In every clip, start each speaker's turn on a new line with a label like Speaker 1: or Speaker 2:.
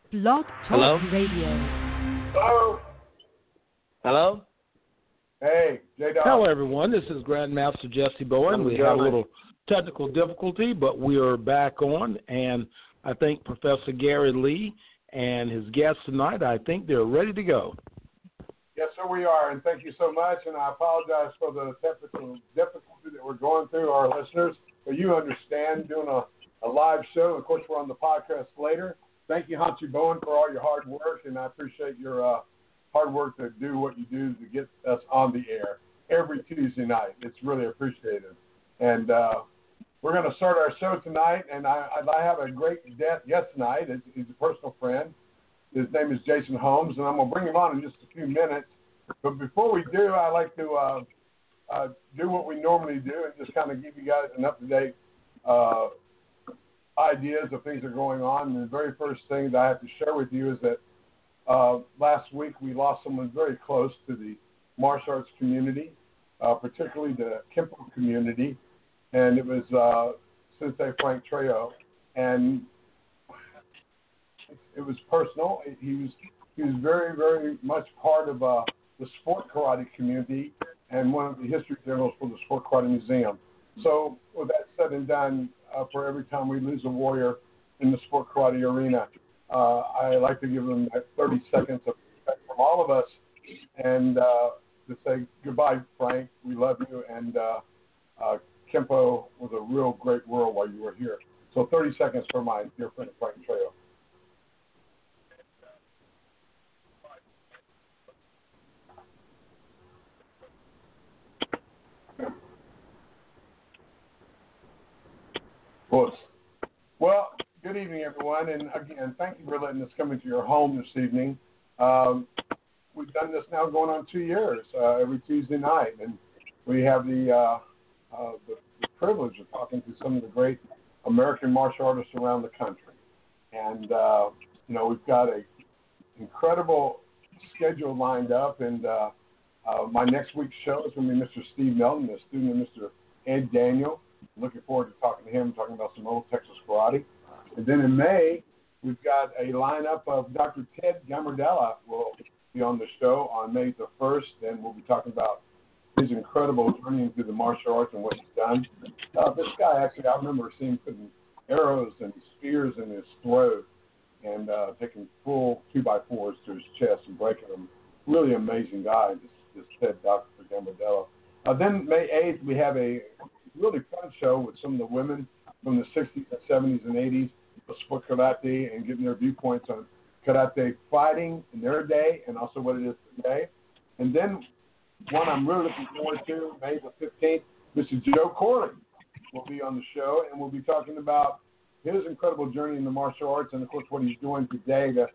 Speaker 1: Blog
Speaker 2: Hello?
Speaker 1: Talk Radio.
Speaker 3: Hello.
Speaker 2: Hello?
Speaker 3: Hey, J-Dog.
Speaker 4: Hello, everyone. This is Grandmaster Jesse Bowen. We had a little technical difficulty, but we are back on, and I think Professor Gary Lee and his guests tonight, I think they're ready to go.
Speaker 3: Yes, sir, we are, and thank you so much, and I apologize for the technical difficulty that we're going through, our listeners, but you understand doing a live show. Of course, we're on the podcast later. Thank you, Humphrey Bowen, for all your hard work, and I appreciate your hard work to do what you do to get us on the air every Tuesday night. It's really appreciated. And we're going to start our show tonight, and I have a great guest tonight. He's a personal friend. His name is Jason Holmes, and I'm going to bring him on in just a few minutes. But before we do, I like to do what we normally do and just kind of give you guys an up-to-date ideas of things that are going on. And the very first thing that I have to share with you is that last week we lost someone very close to the martial arts community, particularly the Kempo community, and it was Sensei Frank Trejo. And it was personal. He was very, very much part of the sport karate community and one of the history journals for the Sport Karate Museum. So with that said and done, for every time we lose a warrior in the sport karate arena, I like to give them that 30 seconds of respect from all of us and to say goodbye, Frank. We love you, and Kempo was a real great world while you were here. So 30 seconds for my dear friend Frank Trejo. Well, good evening, everyone, and again, thank you for letting us come into your home this evening. We've done this now going on 2 years, every Tuesday night, and we have the privilege of talking to some of the great American martial artists around the country. And, we've got an incredible schedule lined up, and my next week's show is going to be Mr. Steve Melton, a student of Mr. Ed Daniel. Looking forward to talking to him, talking about some old Texas karate. And then in May, we've got a lineup of Dr. Ted Gambardella will be on the show on May the 1st, and we'll be talking about his incredible journey into the martial arts and what he's done. This guy, actually, I remember seeing putting arrows and spears in his throat and taking full 2x4s to his chest and breaking them. Really amazing guy, this Ted Dr. Gambardella. Then May 8th, we have a really fun show with some of the women from the 60s and 70s and 80s of sport karate and getting their viewpoints on karate fighting in their day and also what it is today. And then one I'm really looking forward to, May the 15th, Mr. Joe Corley will be on the show, and we'll be talking about his incredible journey in the martial arts and, of course, what he's doing today to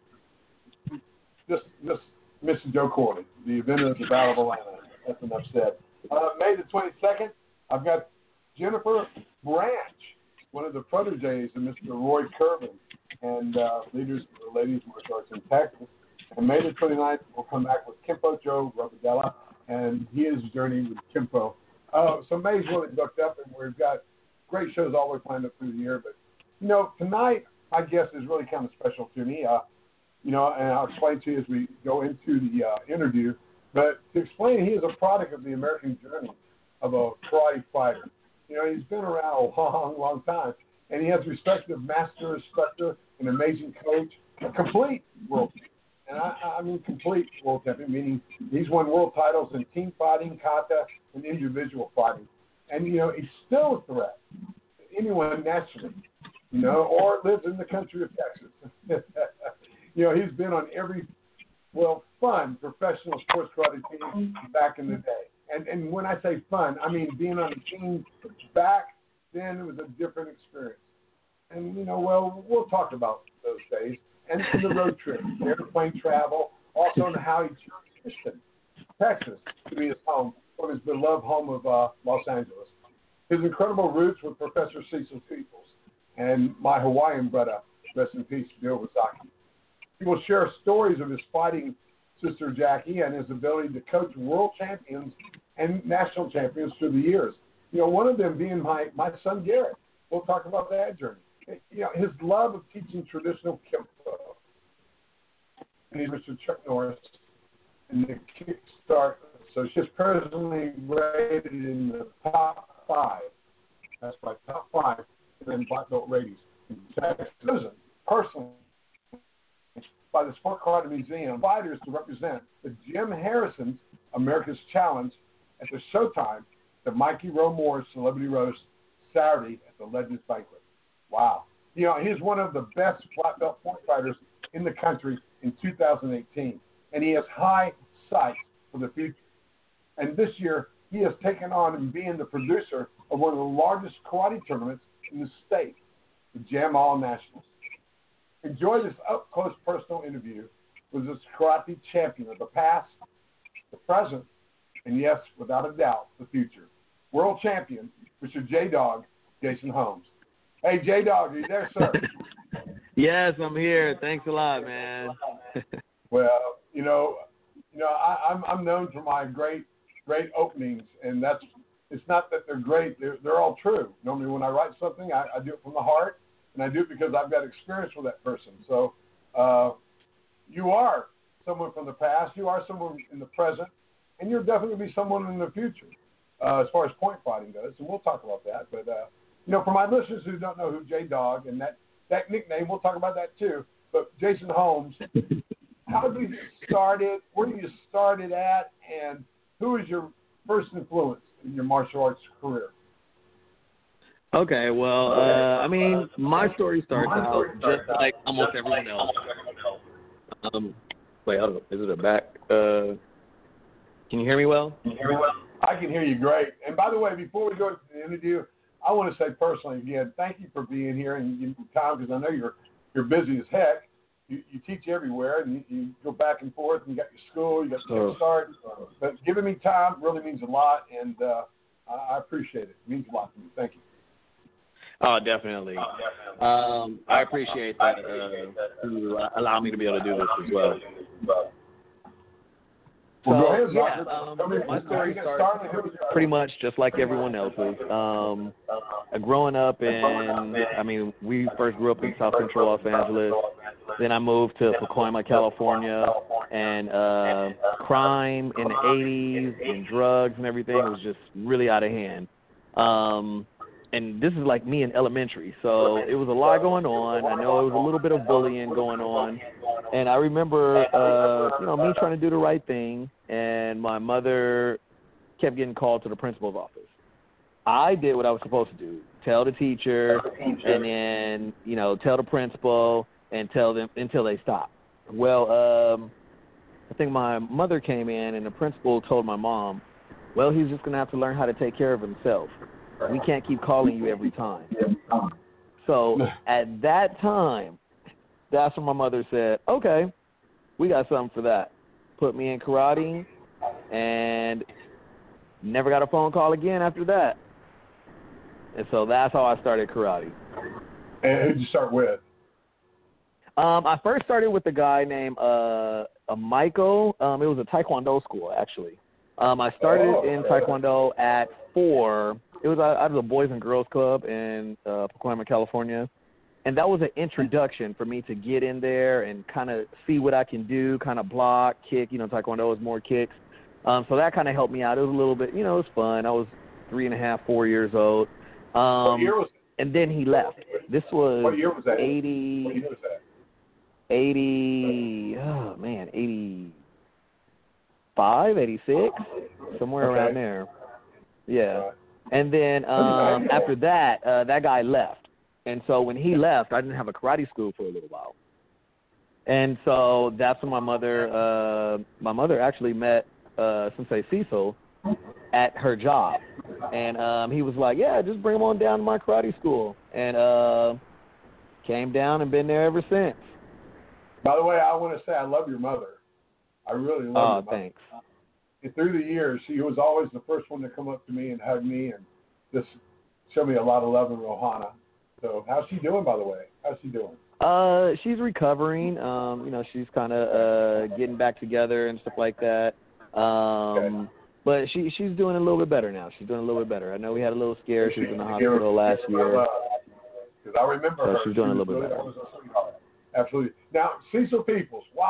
Speaker 3: just Mr. Joe Corley, the inventor of the Battle of Atlanta. That's enough said. May the 22nd, I've got Jennifer Branch, one of the proteges of Mr. Roy Curvin and leaders of the ladies' martial arts in Texas. And May the 29th, we'll come back with Kempo Joe Robadella and his journey with Kempo. So May's really booked up, and we've got great shows always planned up through the year. But, tonight, I guess, is really kind of special to me. And I'll explain to you as we go into the interview. But to explain, he is a product of the American journey of a karate fighter. He's been around a long, long time, and he has respect of master, instructor, an amazing coach, a complete world champion. And I mean complete world champion, meaning he's won world titles in team fighting, kata, and individual fighting. And, he's still a threat to anyone nationally, or lives in the country of Texas. He's been on every, fun professional sports karate team back in the day. And when I say fun, I mean being on a team back then, it was a different experience. And, we'll talk about those days. And the road trip, the airplane travel, also how he chose Houston, Texas, to be his home, from his beloved home of Los Angeles. His incredible roots with Professor Cecil Peoples and my Hawaiian brother, rest in peace, Bill Wazaki. He will share stories of his fighting sister Jackie and his ability to coach world champions and national champions through the years. One of them being my son Garrett. We'll talk about that journey. His love of teaching traditional Kempo he's Mr. Chuck Norris in the Kickstart. So she's presently rated in the top 5. That's right, top 5 in black belt ratings. Chosen personally by the Sport Karate Museum fighters to represent the Jim Harrison's America's Challenge at the Showtime, the Mikey Rowe Moore Celebrity Roast Saturday at the Legends Banquet. Wow. You know, he's one of the best black belt point fighters in the country in 2018, and he has high sights for the future. And this year, he has taken on and being the producer of one of the largest karate tournaments in the state, the Jam All Nationals. Enjoy this up-close personal interview with this karate champion of the past, the present, and yes, without a doubt, the future. World champion, Mr. J-Dog, Jason Holmes. Hey, J-Dog, are you there, sir?
Speaker 2: Yes, I'm here. Thanks a lot, man.
Speaker 3: Well, I'm known for my great openings, and it's not that they're great; they're all true. Normally, when I write something, I do it from the heart, and I do it because I've got experience with that person. So, you are someone from the past, you are someone in the present, and you'll definitely be someone in the future, as far as point fighting goes. And we'll talk about that. But for my listeners who don't know who J-Dog and that nickname, we'll talk about that too. But Jason Holmes, how did you get started? Where did you started at? And who was your first influence in your martial arts career?
Speaker 2: Okay, well, my story starts out just like almost everyone else. Wait, hold on. Is it a back? Can you hear me well?
Speaker 3: I can hear you great. And by the way, before we go to the interview, I want to say personally again, thank you for being here and giving me time, because I know you're busy as heck. You teach everywhere, and you go back and forth, and you got your school, you got your start. But giving me time really means a lot, and I appreciate it. It means a lot to me. Thank you.
Speaker 2: Oh, definitely. I appreciate that to allow me to be able to do this as well. My story starts pretty much just like everyone else's. Growing up we first grew up in South Central Los Angeles. Then I moved to Pacoima, California, and crime in the 80s and drugs and everything was just really out of hand. And this is like me in elementary, so it was a lot going on. I know it was a little bit of bullying going on, and I remember, me trying to do the right thing, and my mother kept getting called to the principal's office. I did what I was supposed to do: tell the teacher, and then tell the principal, and tell them until they stop. Well, I think my mother came in, and the principal told my mom, "Well, he's just gonna have to learn how to take care of himself. We can't keep calling you every time." So at that time, that's when my mother said, "Okay, we got something for that." Put me in karate, and never got a phone call again after that. And so that's how I started karate.
Speaker 3: And who did you start with?
Speaker 2: I first started with a guy named Michael. It was a Taekwondo school, actually. I started in Taekwondo at 4. It was out of the Boys and Girls Club in Pacoima, California. And that was an introduction for me to get in there and kind of see what I can do, kind of block, kick. Taekwondo is more kicks. So that kind of helped me out. It was a little bit, it was fun. I was 3.5, 4 years old.
Speaker 3: What year was it?
Speaker 2: And then he left. This was,
Speaker 3: what year was that?
Speaker 2: 80.
Speaker 3: What year was that?
Speaker 2: 85, 86, somewhere around there. Yeah. And then after that, that guy left. And so when he left, I didn't have a karate school for a little while. And so that's when my mother actually met Sensei Cecil at her job. And he was like, "Yeah, just bring him on down to my karate school." And came down and been there ever since.
Speaker 3: By the way, I want to say I love your mother. I really love your mother.
Speaker 2: Thanks.
Speaker 3: And through the years, she was always the first one to come up to me and hug me and just show me a lot of love in Rohana. So how's she doing, by the way? How's she doing?
Speaker 2: She's recovering. She's kind of getting back together and stuff like that. But she's doing a little bit better now. She's doing a little bit better. I know we had a little scare. She was in the hospital last year.
Speaker 3: Because I remember her.
Speaker 2: She's doing a little bit better.
Speaker 3: Absolutely. Now, Cecil Peoples, Wally,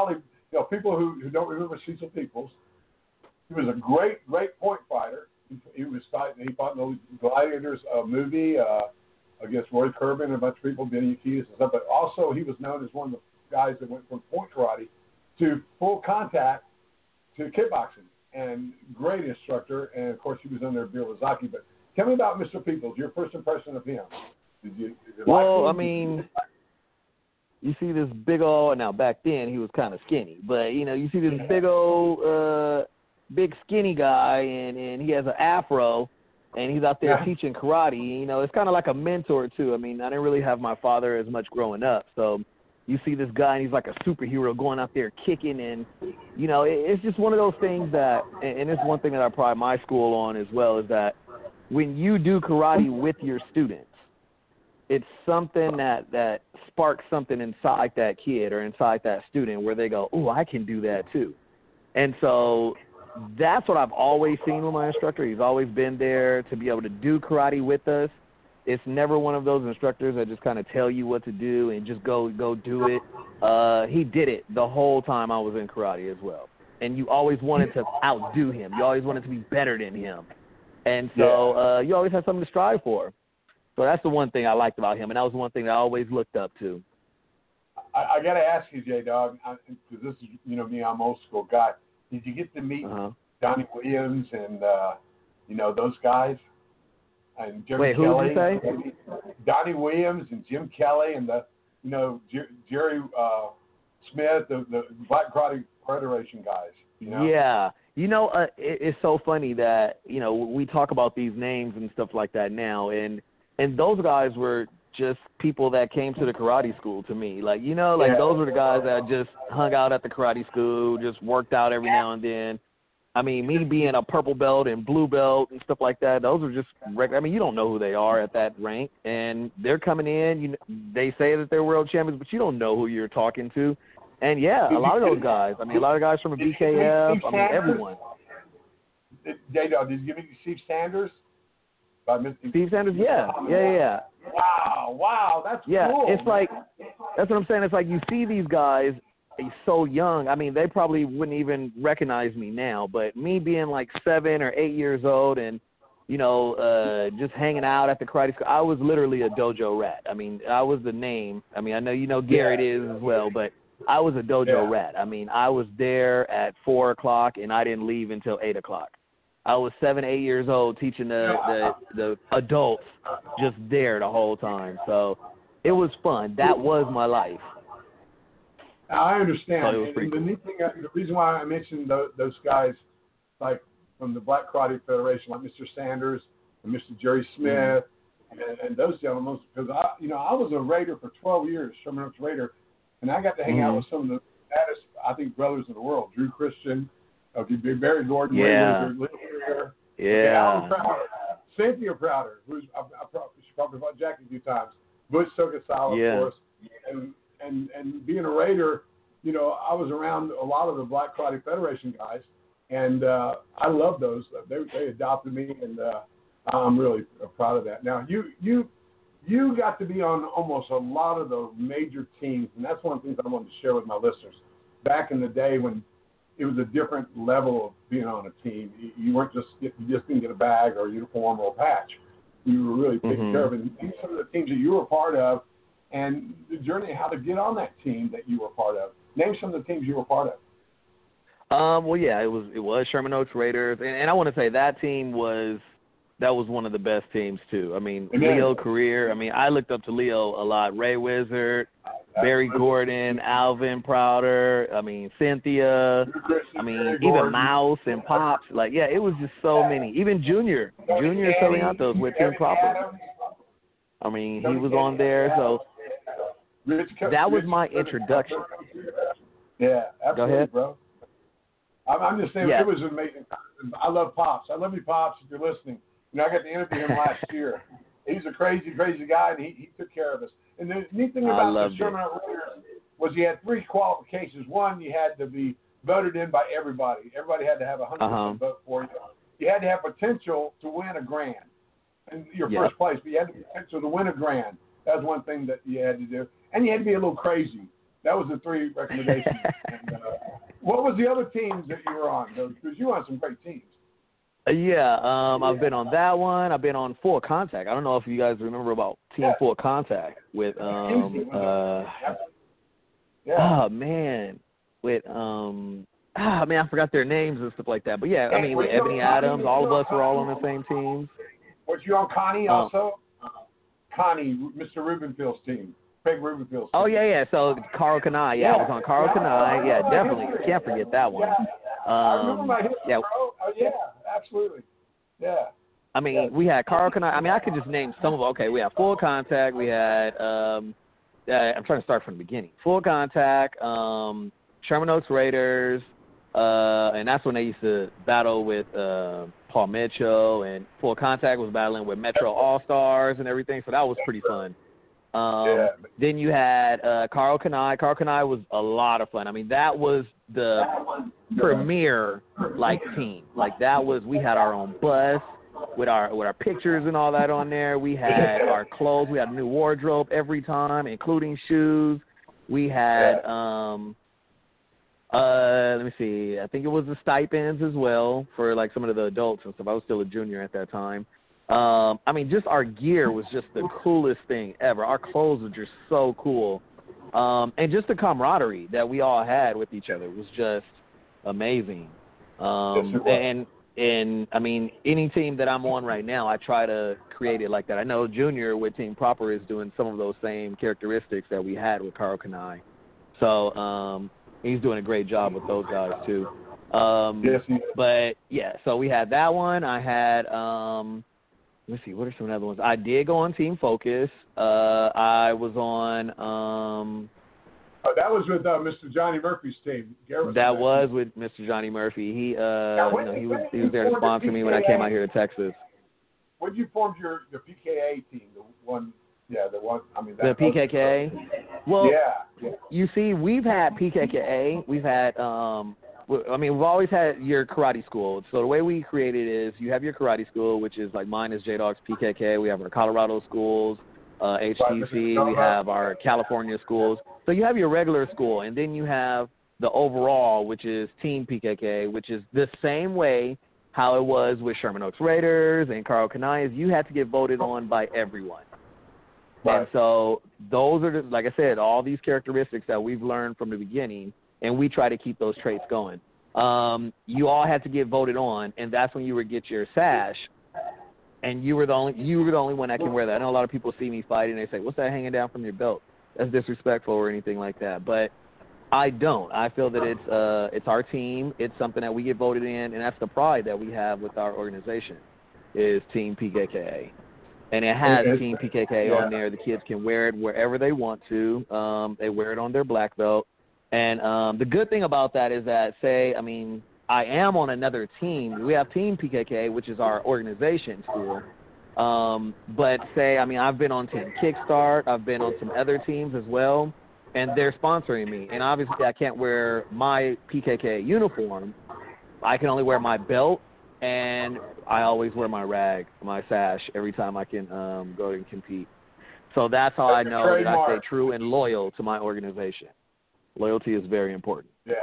Speaker 3: people who don't remember Cecil Peoples, he was a great point fighter. He fought in the Gladiators movie against Roy Corbin and a bunch of people, Benny Urquidez and stuff. But also, he was known as one of the guys that went from point karate to full contact to kickboxing, and great instructor. And of course, he was under Bill Ozaki. But tell me about Mr. Peoples. Your first impression of him. Did you
Speaker 2: well,
Speaker 3: like him?
Speaker 2: I mean, you see this big old. Now back then he was kind of skinny, but you see this big old. Big skinny guy, and he has an afro, and he's out there teaching karate. It's kind of like a mentor too. I mean, I didn't really have my father as much growing up, so you see this guy, and he's like a superhero going out there kicking, and it's just one of those things that, and it's one thing that I pride my school on as well, is that when you do karate with your students, it's something that sparks something inside that kid or inside that student where they go, "Oh, I can do that too," and so. That's what I've always seen with my instructor. He's always been there to be able to do karate with us. It's never one of those instructors that just kind of tell you what to do and just go do it. He did it the whole time I was in karate as well. And you always wanted to outdo him. You always wanted to be better than him. And so you always had something to strive for. So that's the one thing I liked about him, and that was one thing that I always looked up to.
Speaker 3: I got to ask you, J-Dog, because this is, me, I'm an old school guy. Did you get to meet Donnie Williams and, those guys? And Jerry
Speaker 2: Wait, who
Speaker 3: Kelly?
Speaker 2: did you say?
Speaker 3: Donnie Williams and Jim Kelly and Jerry Smith, the Black Karate Federation guys.
Speaker 2: Yeah. It's so funny that, we talk about these names and stuff like that now, and those guys were just people that came to the karate school to me. Those were the guys that just hung out at the karate school, just worked out every now and then. I mean, me being a purple belt and blue belt and stuff like that, those are just regular. I mean, you don't know who they are at that rank, and they're coming in. They say that they're world champions, but you don't know who you're talking to. And, a lot of those guys. I mean, a lot of guys from the BKF. I mean, everyone.
Speaker 3: J-Dog, did you give me Steve Sanders?
Speaker 2: Steve Sanders, yeah.
Speaker 3: Wow, that's cool.
Speaker 2: It's like, that's what I'm saying. It's like you see these guys so young. I mean, they probably wouldn't even recognize me now, but me being like 7 or 8 years old and, just hanging out at the karate school, I was literally a dojo rat. I mean, I was the name. I mean, I know Garrett is as well, but I was a dojo rat. I mean, I was there at 4 o'clock and I didn't leave until 8 o'clock. I was 7, 8 years old teaching the adults just there the whole time. So it was fun. That was my life.
Speaker 3: I understand.
Speaker 2: So
Speaker 3: and the neat thing, the reason why I mentioned those guys, like from the Black Karate Federation, like Mr. Sanders and Mr. Jerry Smith, and those gentlemen, because I was a Raider for 12 years, Sherman Oaks Raider, and I got to hang out with some of the baddest, I think, brothers in the world. Drew Christian. Barry Gordon, Alan Crowder, Cynthia Crowder, who's she probably fought Jackie a few times, Butch Tokusawa, of course, and being a Raider, I was around a lot of the Black Karate Federation guys, and I love those. They adopted me, and I'm really proud of that. Now you got to be on almost a lot of the major teams, and that's one of the things I wanted to share with my listeners. Back in the day when it was a different level of being on a team. You weren't you just didn't get a bag or a uniform or a patch. You were really taken care of. And some of the teams that you were part of and the journey how to get on that team that you were part of. Name some of the teams you were part of.
Speaker 2: It was Sherman Oaks Raiders, and I want to say that team was one of the best teams too. I mean, Leo Career. I mean, I looked up to Leo a lot. Ray Wizard, Barry Gordon, Alvin Prouder. I mean, Cynthia. I mean, even Mouse and Pops. It was just so many. Even Junior Saliantos with Tim Crawford. I mean, he was on there. So that was my introduction.
Speaker 3: Yeah, absolutely,
Speaker 2: Go ahead,
Speaker 3: bro. I'm just saying, it was amazing. I love Pops. I love you, Pops, if you're listening. I got to interview him last year. He's a crazy, crazy guy, and he took care of us. And the neat thing about the Sherman Oaks Raiders was he had 3 qualifications. One, you had to be voted in by everybody. Everybody had to have 100% vote for you. You had to have potential to win a grand in your first place, but you had the potential to win a grand. That was one thing that you had to do. And you had to be a little crazy. That was the 3 recommendations. And, What was the other teams that you were on? Because you were on some great teams.
Speaker 2: Yeah, I've been on that one. I've been on Full Contact. I don't know if you guys remember about Team Full Contact with oh man, with I forgot their names and stuff like that. But yeah, I mean with Ebony Adams, all of us were all on the same team.
Speaker 3: Was you on Connie also? Connie, Mr. Rubenfield's team. Craig Rubenfield's team.
Speaker 2: Oh yeah. So Carl Kanai, I was on Carl Kanai. Yeah, definitely. Can't forget that one.
Speaker 3: I remember my history, bro. Oh yeah, absolutely. Yeah.
Speaker 2: I mean, we had Carl Kanai. I mean, I could just name some of them. Okay, we had Full Contact. We had I'm trying to start from the beginning. Full Contact, Sherman Oaks Raiders, and that's when they used to battle with Paul Mitchell, and Full Contact was battling with Metro All-Stars and everything, so that was pretty fun. Then you had Carl Kanai. Carl Kanai was a lot of fun. I mean, that was the premier team. We had our own bus with our pictures and all that on there. We had our clothes. We had a new wardrobe every time, including shoes. We had let me see. I think it was the stipends as well for some of the adults and stuff. I was still a junior at that time. I mean, just our gear was just the coolest thing ever. Our clothes were just so cool. And just the camaraderie that we all had with each other was just amazing. And I mean, any team that I'm on right now, I try to create it like that. I know Junior with Team Proper is doing some of those same characteristics that we had with Carl Kanai. So he's doing a great job with those guys too. But yeah, so we had that one. I had let's see, what are some other ones? I did go on Team Focus. I was on
Speaker 3: that was with Mr. Johnny Murphy's team.
Speaker 2: That was with Mr. Johnny Murphy. He he was there to sponsor me when I came out here to Texas.
Speaker 3: When you formed the PKA team, the one. I mean,
Speaker 2: the PKK. Well, you see, we've had PKKA. We've had, we've always had your karate school. So the way we created it is you have your karate school, which is mine is J-Dog's PKK. We have our Colorado schools, HTC. We have our California schools. So you have your regular school, and then you have the overall, which is Team PKK, which is the same way how it was with Sherman Oaks Raiders and Carl Kanai. You had to get voted on by everyone. Right. And so those are, like I said, all these characteristics that we've learned from the beginning, and we try to keep those traits going. You all had to get voted on, and that's when you would get your sash, and you were the only one that can wear that. I know a lot of people see me fighting, and they say, "What's that hanging down from your belt?" That's disrespectful or anything like that. But I don't. I feel that it's our team. It's something that we get voted in, and that's the pride that we have with our organization is Team PKKA. And it has Team PKK on there. The kids can wear it wherever they want to. They wear it on their black belt. And the good thing about that is that, I am on another team. We have Team PKK, which is our organization school. But I've been on Team Kickstart. I've been on some other teams as well. And they're sponsoring me. And obviously I can't wear my PKK uniform. I can only wear my belt. And I always wear my rag, my sash, every time I can go and compete. So that's how I know that I stay true and loyal to my organization. Loyalty is very important.
Speaker 3: Yeah.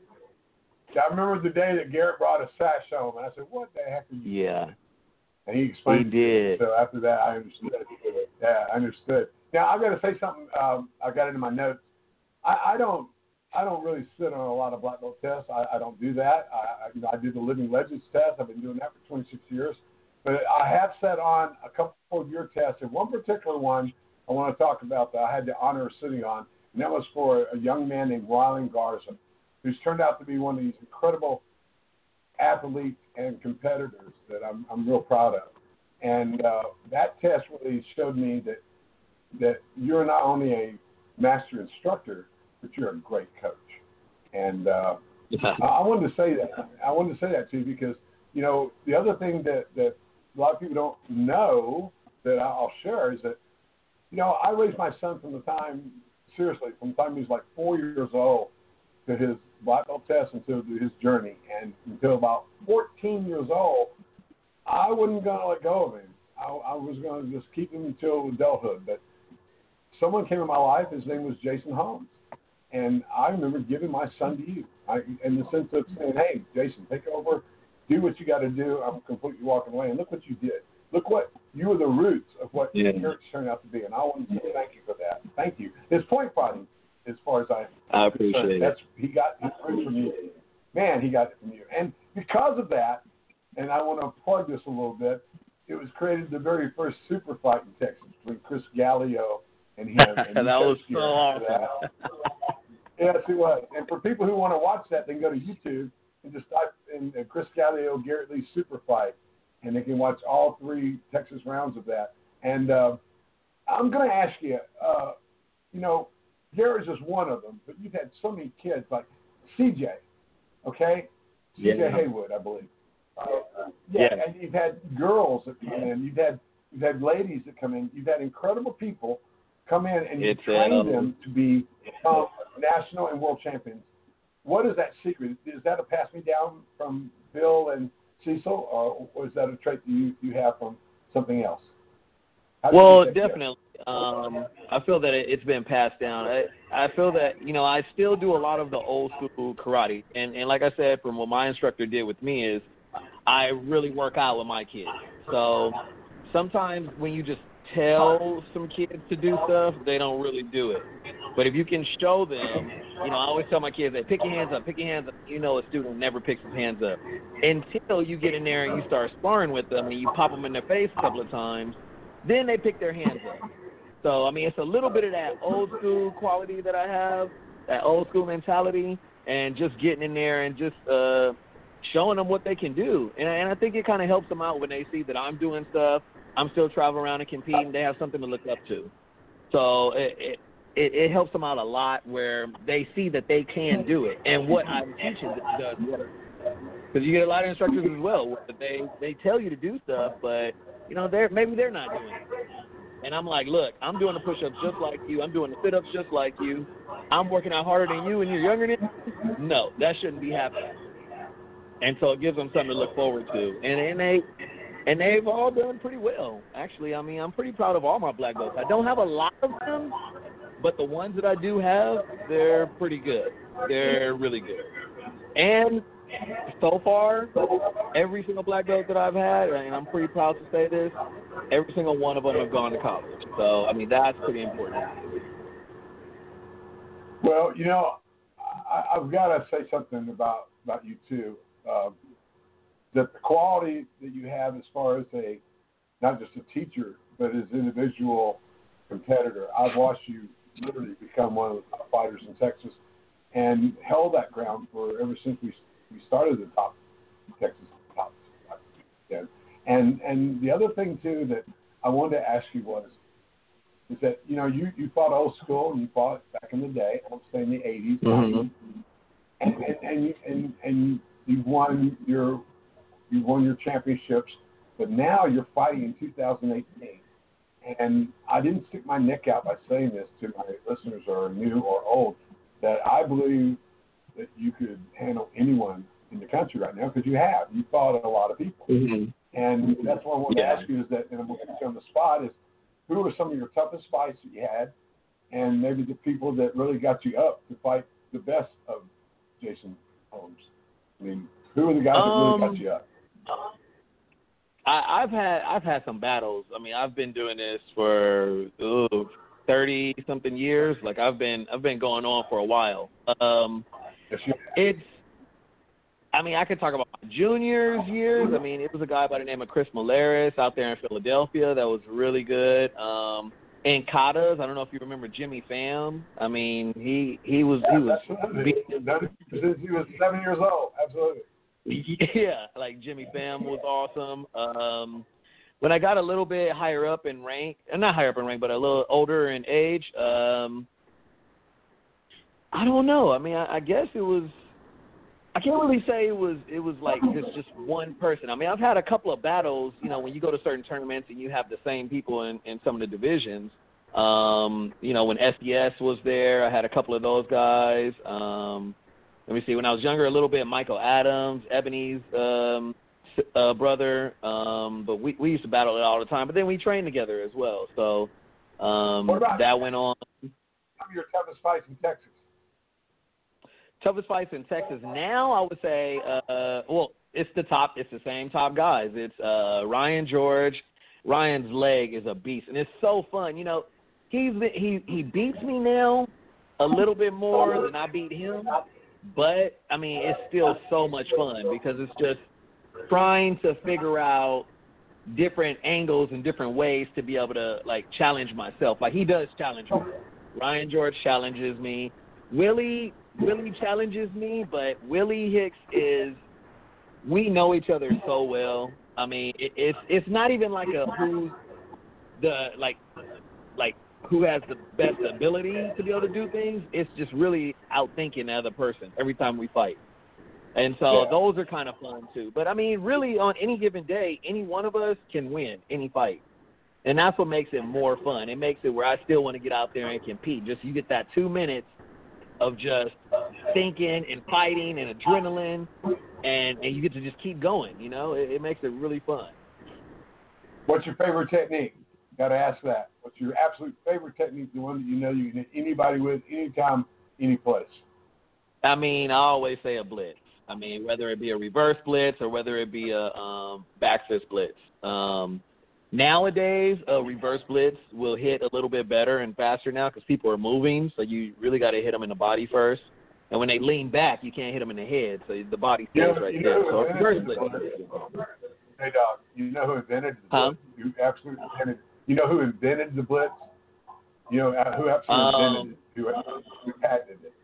Speaker 3: I remember the day that Garrett brought a sash home, and I said, "What the heck are you doing?" And he explained
Speaker 2: he did.
Speaker 3: So after that, I understood. Yeah, I understood. Now, I've got to say something. I got it in my notes. I don't really sit on a lot of black belt tests. I don't do that. I do the Living Legends test. I've been doing that for 26 years. But I have sat on a couple of your tests, and one particular one I want to talk about that I had the honor of sitting on, and that was for a young man named Rylan Garza, who's turned out to be one of these incredible athletes and competitors that I'm real proud of. And that test really showed me that you're not only a master instructor, but you're a great coach. And I wanted to say that. I wanted to say that to you because, the other thing that a lot of people don't know that I'll share is that, I raised my son from the time he was like 4 years old to his black belt test until his journey. And until about 14 years old, I wasn't going to let go of him. I was going to just keep him until adulthood. But someone came in my life. His name was Jason Holmes. And I remember giving my son to you, in the sense of saying, hey, Jason, take over, do what you got to do. I'm completely walking away. And look what you did. Look what you were the roots of what the church turned out to be. And I want to say thank you for that. Thank you. His point fighting, as far as
Speaker 2: I appreciate it.
Speaker 3: He got his roots from you. Man, he got it from you. And because of that, and I want to plug this a little bit, it was created the very first super fight in Texas between Chris Gallio and him. And
Speaker 2: that was so awesome.
Speaker 3: Yes, it was. And for people who want to watch that, they can go to YouTube and just type in Chris Gallio, Garrett Lee super fight, and they can watch all 3 Texas rounds of that. And I'm going to ask you, Garrett's just one of them, but you've had so many kids like CJ, okay? CJ Haywood, I believe. And you've had girls that come in. You've had ladies that come in. You've had incredible people come in, and you train them to be national and world champions. What is that secret? Is that a pass me down from Bill and Cecil, or is that a trait that you have from something else?
Speaker 2: Well, definitely. I feel that it's been passed down. I feel that, I still do a lot of the old school karate. And like I said, from what my instructor did with me is I really work out with my kids. So sometimes when you just tell some kids to do stuff, they don't really do it. But if you can show them, I always tell my kids, hey, pick your hands up, pick your hands up. A student never picks his hands up until you get in there and you start sparring with them and you pop them in their face a couple of times, then they pick their hands up. So, it's a little bit of that old school quality that I have, that old school mentality, and just getting in there and just showing them what they can do. And I think it kind of helps them out when they see that I'm doing stuff. I'm still traveling around and competing. They have something to look up to. So it helps them out a lot where they see that they can do it. And what I'm teaching does work. Because you get a lot of instructors as well where they tell you to do stuff, but, maybe they're not doing it. And I'm like, look, I'm doing the push-ups just like you. I'm doing the sit-ups just like you. I'm working out harder than you and you're younger than me. No, that shouldn't be happening. And so it gives them something to look forward to. And they've all done pretty well. Actually, I'm pretty proud of all my black belts. I don't have a lot of them, but the ones that I do have, they're pretty good. They're really good. And so far, every single black belt that I've had, and I'm pretty proud to say this, every single one of them have gone to college. So, that's pretty important.
Speaker 3: Well, I've got to say something about you, too. That the quality that you have as far as not just a teacher, but as an individual competitor. I've watched you literally become one of the top fighters in Texas and held that ground for ever since we started the top Texas top 10. And the other thing too that I wanted to ask you is that you fought old school and you fought back in the day. I don't say in the 80s, and you won your championships, but now you're fighting in 2018. And I didn't stick my neck out by saying this to my listeners who are new or old, that I believe that you could handle anyone in the country right now because you have. You fought a lot of people.
Speaker 2: Mm-hmm.
Speaker 3: And that's what I want to ask you is that, and I'm going to put you on the spot, is who were some of your toughest fights that you had, and maybe the people that really got you up to fight the best of Jason Holmes? Who are the guys that really got you up?
Speaker 2: I've had some battles. I've been doing this for 30-something years. Like I've been going on for a while. I could talk about my juniors years. It was a guy by the name of Chris Malaris out there in Philadelphia that was really good. In Katas, I don't know if you remember Jimmy Pham. He was
Speaker 3: since he was 7 years old. Absolutely.
Speaker 2: Yeah, like Jimmy Pham was awesome. When I got a little bit higher up in rank, not higher up in rank, but a little older in age, I don't know. I guess it was. I can't really say it was like just one person. I've had a couple of battles, when you go to certain tournaments and you have the same people in some of the divisions. When SDS was there, I had a couple of those guys. Let me see, when I was younger a little bit, Michael Adams, Ebony's brother. But we used to battle it all the time. But then we trained together as well. So that went on.
Speaker 3: Some of your toughest fights in Texas?
Speaker 2: toughest fights in Texas now, I would say, it's the same top guys. It's Ryan George. Ryan's leg is a beast, and it's so fun. You know, he beats me now a little bit more than I beat him, but I mean, it's still so much fun because it's just trying to figure out different angles and different ways to be able to like challenge myself. Like he does challenge me. Ryan George challenges me. Willie challenges me, but Willie Hicks we know each other so well. I mean, it's not even like a who's the like who has the best ability to be able to do things. It's just really outthinking the other person every time we fight. And so those are kind of fun too. But I mean, really on any given day, any one of us can win any fight. And that's what makes it more fun. It makes it where I still want to get out there and compete. Just you get that 2 minutes of just thinking and fighting and adrenaline, and you get to just keep going, you know? It makes it really fun.
Speaker 3: What's your favorite technique? Got to ask that. What's your absolute favorite technique, the one that you know you can hit anybody with, anytime, any place?
Speaker 2: I mean, I always say a blitz. I mean, whether it be a reverse blitz or whether it be a back fist blitz. Nowadays, a reverse blitz will hit a little bit better and faster now because people are moving, so you really got to hit them in the body first. And when they lean back, you can't hit them in the head, so the body stays right there. So a reverse blitz.
Speaker 3: Hey, Doc, you know who invented the blitz? You absolutely invented. You know who invented the blitz? You know who absolutely invented it? Who patented it?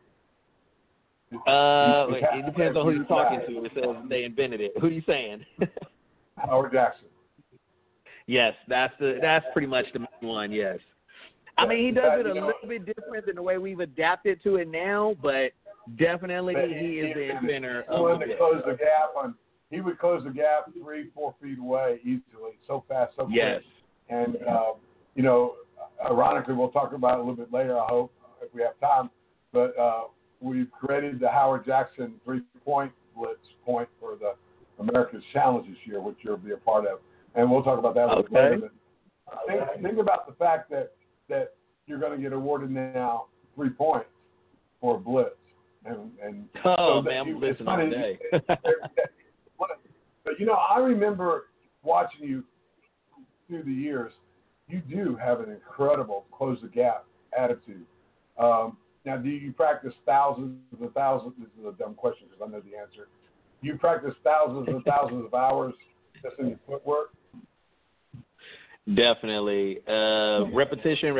Speaker 2: It depends on who you're talking to. It says they invented it. Who are you saying?
Speaker 3: Howard Jackson.
Speaker 2: Yes, that's pretty much the main one. Yes, I mean he does it a little bit different than the way we've adapted to it now, but definitely he is the inventor of it.
Speaker 3: He would close the gap 3-4 feet away easily, so fast, so quick.
Speaker 2: Yes,
Speaker 3: and you know, ironically, we'll talk about it a little bit later. I hope if we have time, but we've created the Howard Jackson 3-point blitz point for the America's Challenge this year, which you'll be a part of. And we'll talk about that a little later. But think about the fact that you're going to get awarded now 3 points for a blitz. And
Speaker 2: so man, I'm blitzing all day.
Speaker 3: But, you know, I remember watching you through the years. You do have an incredible close-the-gap attitude. Now, do you practice thousands and thousands? This is a dumb question because I know the answer. You practice thousands and thousands of hours just in your footwork?
Speaker 2: Definitely. Repetition.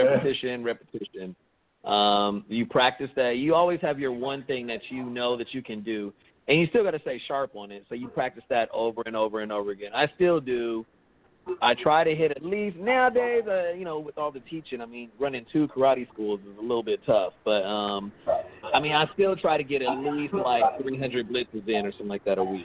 Speaker 2: You practice that. You always have your one thing that you know that you can do, and you still got to stay sharp on it. So you practice that over and over and over again. I still do. I try to hit at least nowadays, you know, with all the teaching, I mean, running 2 karate schools is a little bit tough. But, I mean, I still try to get at least like 300 blitzes in or something like that a week.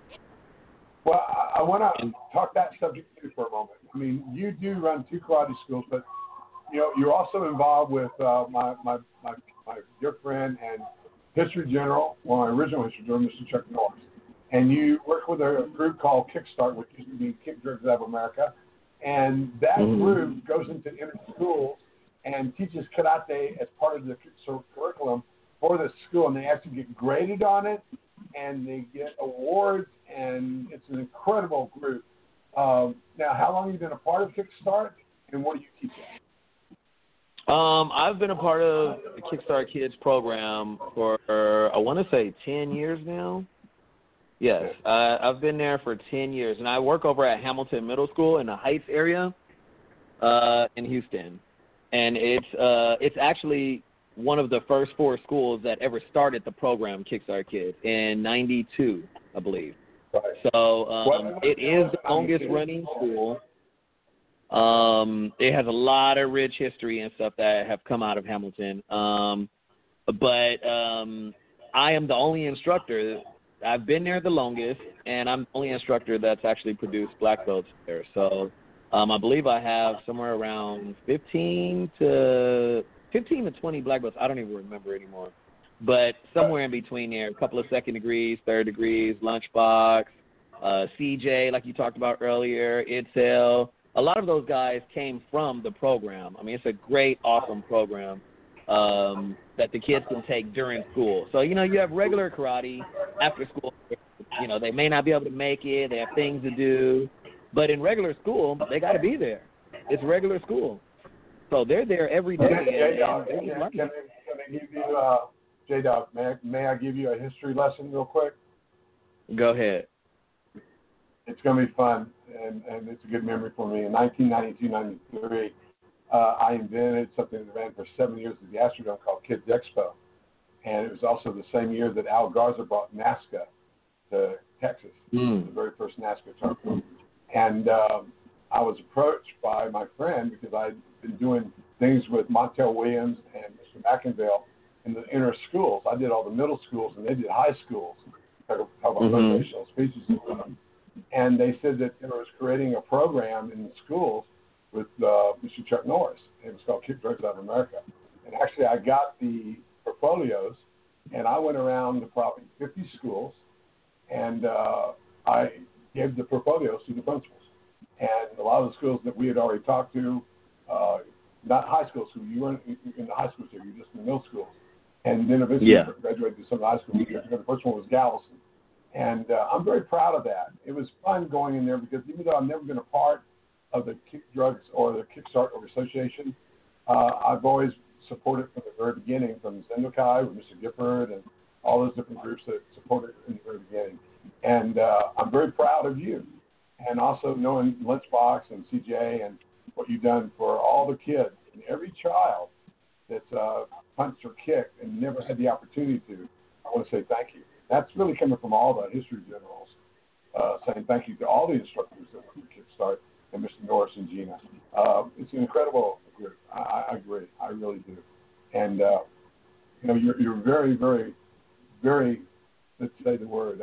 Speaker 3: Well, I want to talk that subject too for a moment. I mean, you do run 2 karate schools, but you know you're also involved with my dear friend and History General, well, my original History General, Mr. Chuck Norris, and you work with a group called Kickstart, which used to be Kick Drugs Out of America, and that group goes into inner schools and teaches karate as part of the curriculum for the school, and they actually get graded on it, and they get awards, and it's an incredible group. Now, how long have you been a part of Kickstart, and what do you teach at?
Speaker 2: I've been a part of the Kickstart Kids program for, I want to say, 10 years now. Yes, I've been there for 10 years, and I work over at Hamilton Middle School in the Heights area in Houston. And it's actually one of the first 4 schools that ever started the program, Kickstart Kids, in 92, I believe.
Speaker 3: Right.
Speaker 2: So it is the longest running school. It has a lot of rich history and stuff that have come out of Hamilton. But I am the only instructor. I've been there the longest, and I'm the only instructor that's actually produced black belts there. So I believe I have somewhere around 15 to 20 black belts. I don't even remember anymore. But somewhere in between there, a couple of 2nd degrees, 3rd degrees, Lunchbox, CJ, like you talked about earlier, Itzel. A lot of those guys came from the program. I mean, it's a great, awesome program. that the kids can take during school. So, you have regular karate after school. They may not be able to make it. They have things to do. But in regular school, they got to be there. It's regular school. So they're there every day.
Speaker 3: Can I give you, J-Dog, may I give you a history lesson real quick?
Speaker 2: Go ahead.
Speaker 3: It's going to be fun, and it's a good memory for me. In 1992-93, I invented something that ran for 7 years at the Astrodome called Kids Expo. And it was also the same year that Al Garza brought NASCA to Texas, the very first NASCAR tournament. And I was approached by my friend because I'd been doing things with Montel Williams and Mr. McIngvale in the inner schools. I did all the middle schools, and they did high schools. Talk about motivational speeches and stuff. And they said that they was creating a program in the schools with Mr. Chuck Norris. It was called Kick Drugs Out of America. And actually, I got the portfolios, and I went around to probably 50 schools, and I gave the portfolios to the principals. And a lot of the schools that we had already talked to, not high school schools, you weren't in the high school yet, you were just in the middle schools. And then eventually graduated to some of the high schools. The first one was Galveston. And I'm very proud of that. It was fun going in there because even though I've never been a part of the Kick Drugs or the Kickstart Association, I've always supported from the very beginning, from Zendokai with Mr. Gifford and all those different groups that supported in the very beginning. And I'm very proud of you. And also knowing Lunchbox and CJ and what you've done for all the kids and every child that's punched or kicked and never had the opportunity to, I want to say thank you. That's really coming from all the history generals, saying thank you to all the instructors that were at Kickstart and Mr. Norris and Gina. It's an incredible group. I agree. I really do. And, you're very, very, very, let's say the word,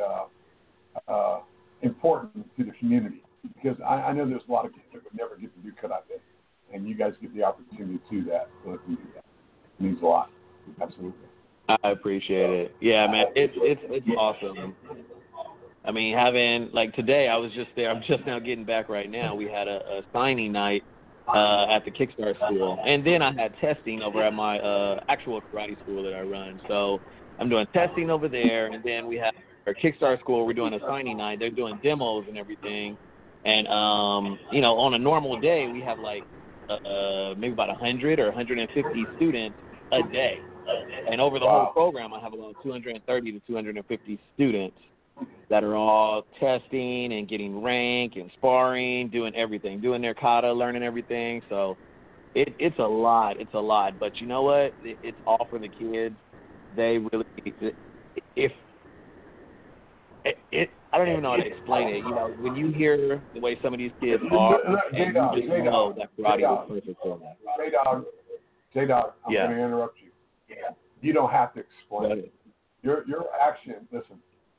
Speaker 3: important to the community. Because I know there's a lot of kids that would never get to do karate. And you guys get the opportunity to do that. So let me do that. It means a lot. Absolutely.
Speaker 2: I appreciate it. Yeah, man, it's awesome. I mean, having, like, today I was just there. I'm just now getting back right now. We had a signing night at the Kickstart school. And then I had testing over at my actual karate school that I run. So I'm doing testing over there. And then we have our Kickstart school. We're doing a signing night. They're doing demos and everything. And, on a normal day, we have, like, maybe about 100 or 150 students a day. And over the whole program, I have about 230 to 250 students that are all testing and getting rank and sparring, doing everything, doing their kata, learning everything. So it's a lot. It's a lot. But you know what? It's all for the kids. They really I don't even know how to explain it. When you hear the way some of these kids are, and you just know that karate is perfect for them.
Speaker 3: J-Dog, I'm going to interrupt you. Yeah. You don't have to explain it. Your action, listen,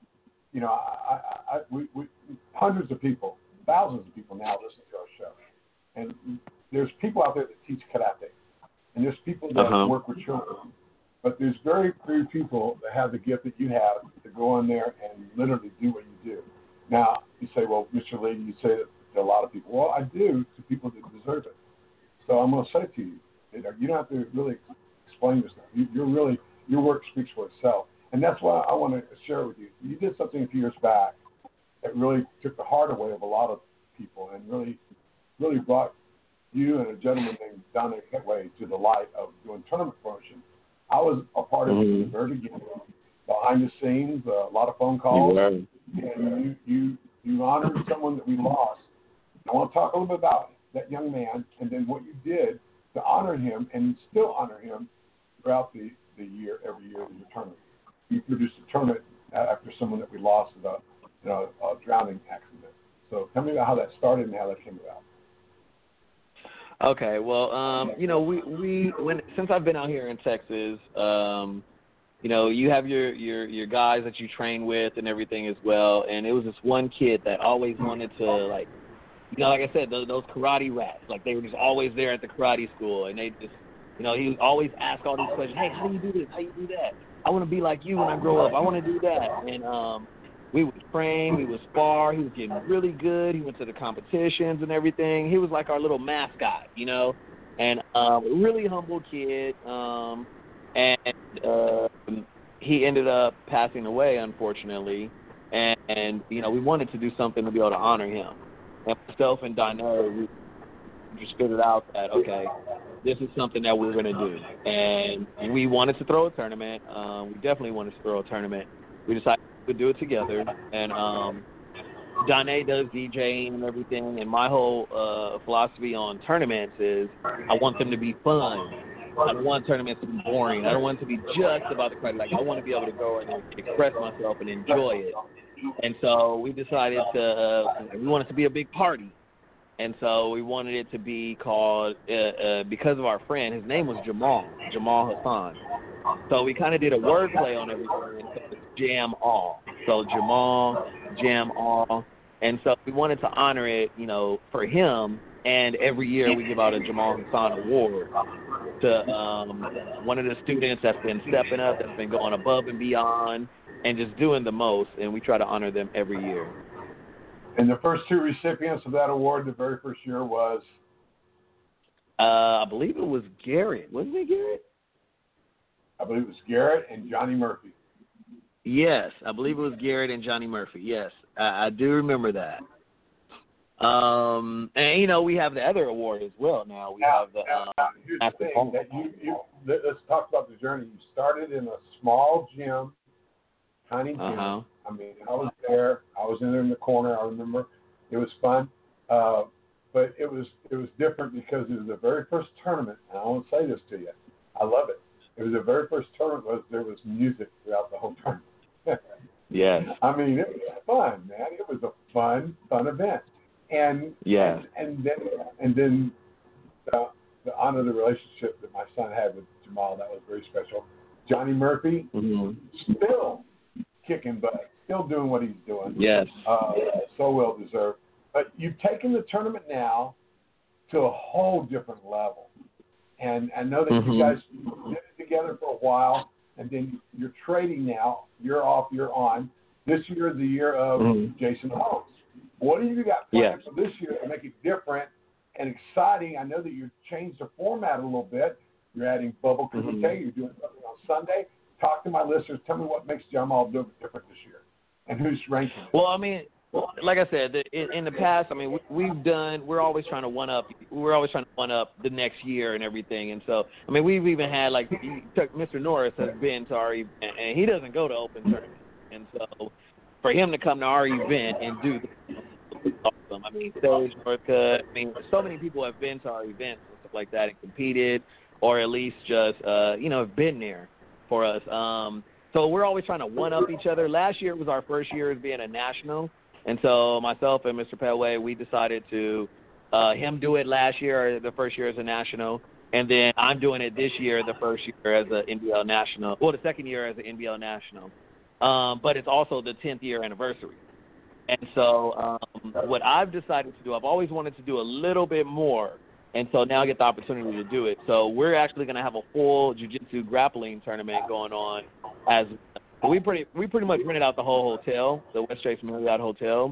Speaker 3: we hundreds of people, thousands of people now listen to our show. And there's people out there that teach karate. And there's people that work with children. But there's very few people that have the gift that you have to go in there and literally do what you do. Now, you say, well, Mr. Lee, you say that to a lot of people. Well, I do to people that deserve it. So I'm going to say to you, you don't have to really explain yourself. Your work speaks for itself. And that's why I want to share with you. You did something a few years back that really took the heart away of a lot of people and really brought you and a gentleman named Donnie Headway to the light of doing tournament promotion. I was a part of it from the very beginning, behind the scenes, a lot of phone calls, and you honored someone that we lost. I want to talk a little bit about that young man and then what you did to honor him and still honor him throughout the year, every year of your tournament. You produced a tournament after someone that we lost in a drowning accident. So tell me about how that started and how that came about.
Speaker 2: Okay, well, since I've been out here in Texas, you have your guys that you train with and everything as well, and it was this one kid that always wanted to, like I said, those karate rats, like they were just always there at the karate school, and they just, he would always ask all these questions. Hey, how do you do this? How do you do that? I want to be like you when I grow up. I want to do that. And we would train, we would spar. He was getting really good. He went to the competitions and everything. He was like our little mascot, and a really humble kid. and he ended up passing away, unfortunately. And we wanted to do something to be able to honor him. And myself and Donnell, we just figured out that, okay, this is something that we're going to do. And we wanted to throw a tournament. We definitely wanted to throw a tournament. We decided to do it together. And Donnell does DJing and everything. And my whole philosophy on tournaments is I want them to be fun. I don't want tournaments to be boring. I don't want it to be just about the credit. Like, I want to be able to go and express myself and enjoy it. And so we decided we wanted it to be a big party. And so we wanted it to be called, because of our friend, his name was Jamal Hassan. So we kind of did a wordplay on everything, and so it's Jam All. So Jamal, Jam All. And so we wanted to honor it, for him. And every year we give out a Jamal Hassan Award to one of the students that's been stepping up, that's been going above and beyond, and just doing the most. And we try to honor them every year.
Speaker 3: And the first two recipients of that award the very first year was?
Speaker 2: I believe it was Garrett. Wasn't it Garrett?
Speaker 3: I believe it was Garrett and Johnny Murphy.
Speaker 2: Yes, I believe it was Garrett and Johnny Murphy. Yes, I do remember that. And we have the other award as well. Now we have the.
Speaker 3: Here's the thing, that let's talk about the journey. You started in a small gym, tiny gym.
Speaker 2: Uh-huh.
Speaker 3: I mean, I was there. I was in there in the corner. I remember it was fun, but it was different because it was the very first tournament. And I want to say this to you. I love it. It was the very first tournament. There was music throughout the whole tournament.
Speaker 2: Yes.
Speaker 3: I mean, it was fun, man. It was a fun event. And
Speaker 2: yes.
Speaker 3: And then the honor the relationship that my son had with Jamal, that was very special. Johnny Murphy, still kicking butt, still doing what he's doing.
Speaker 2: Yes.
Speaker 3: So well deserved. But you've taken the tournament now to a whole different level. And I know that you guys did it together for a while, and then you're trading now. You're off, you're on. This year is the year of Jason Holmes. What have you got planned for this year to make it different and exciting? I know that you've changed the format a little bit. You're adding Bubble Kumite. You're doing something on Sunday. Talk to my listeners. Tell me what makes Jamal different this year and who's ranking.
Speaker 2: Well, I mean, like I said, in the past, I mean, we're always trying to one up the next year and everything. And so, I mean, we've even had, like, Mr. Norris has been to our event, and he doesn't go to open tournaments. And so, for him to come to our event and do this, awesome. I mean, Sage, Northcutt, I mean, so many people have been to our events and stuff like that and competed, or at least just, have been there for us. So we're always trying to one-up each other. Last year was our first year as being a national, and so myself and Mr. Petway, we decided to him do it last year, the first year as a national, and then I'm doing it this year, the first year as an NBL national, well, the second year as an NBL national. But it's also the 10th year anniversary. And so what I've decided to do, I've always wanted to do a little bit more, and so now I get the opportunity to do it. So we're actually going to have a full jiu-jitsu grappling tournament going on. We pretty much rented out the whole hotel, the West Chase Marriott Hotel,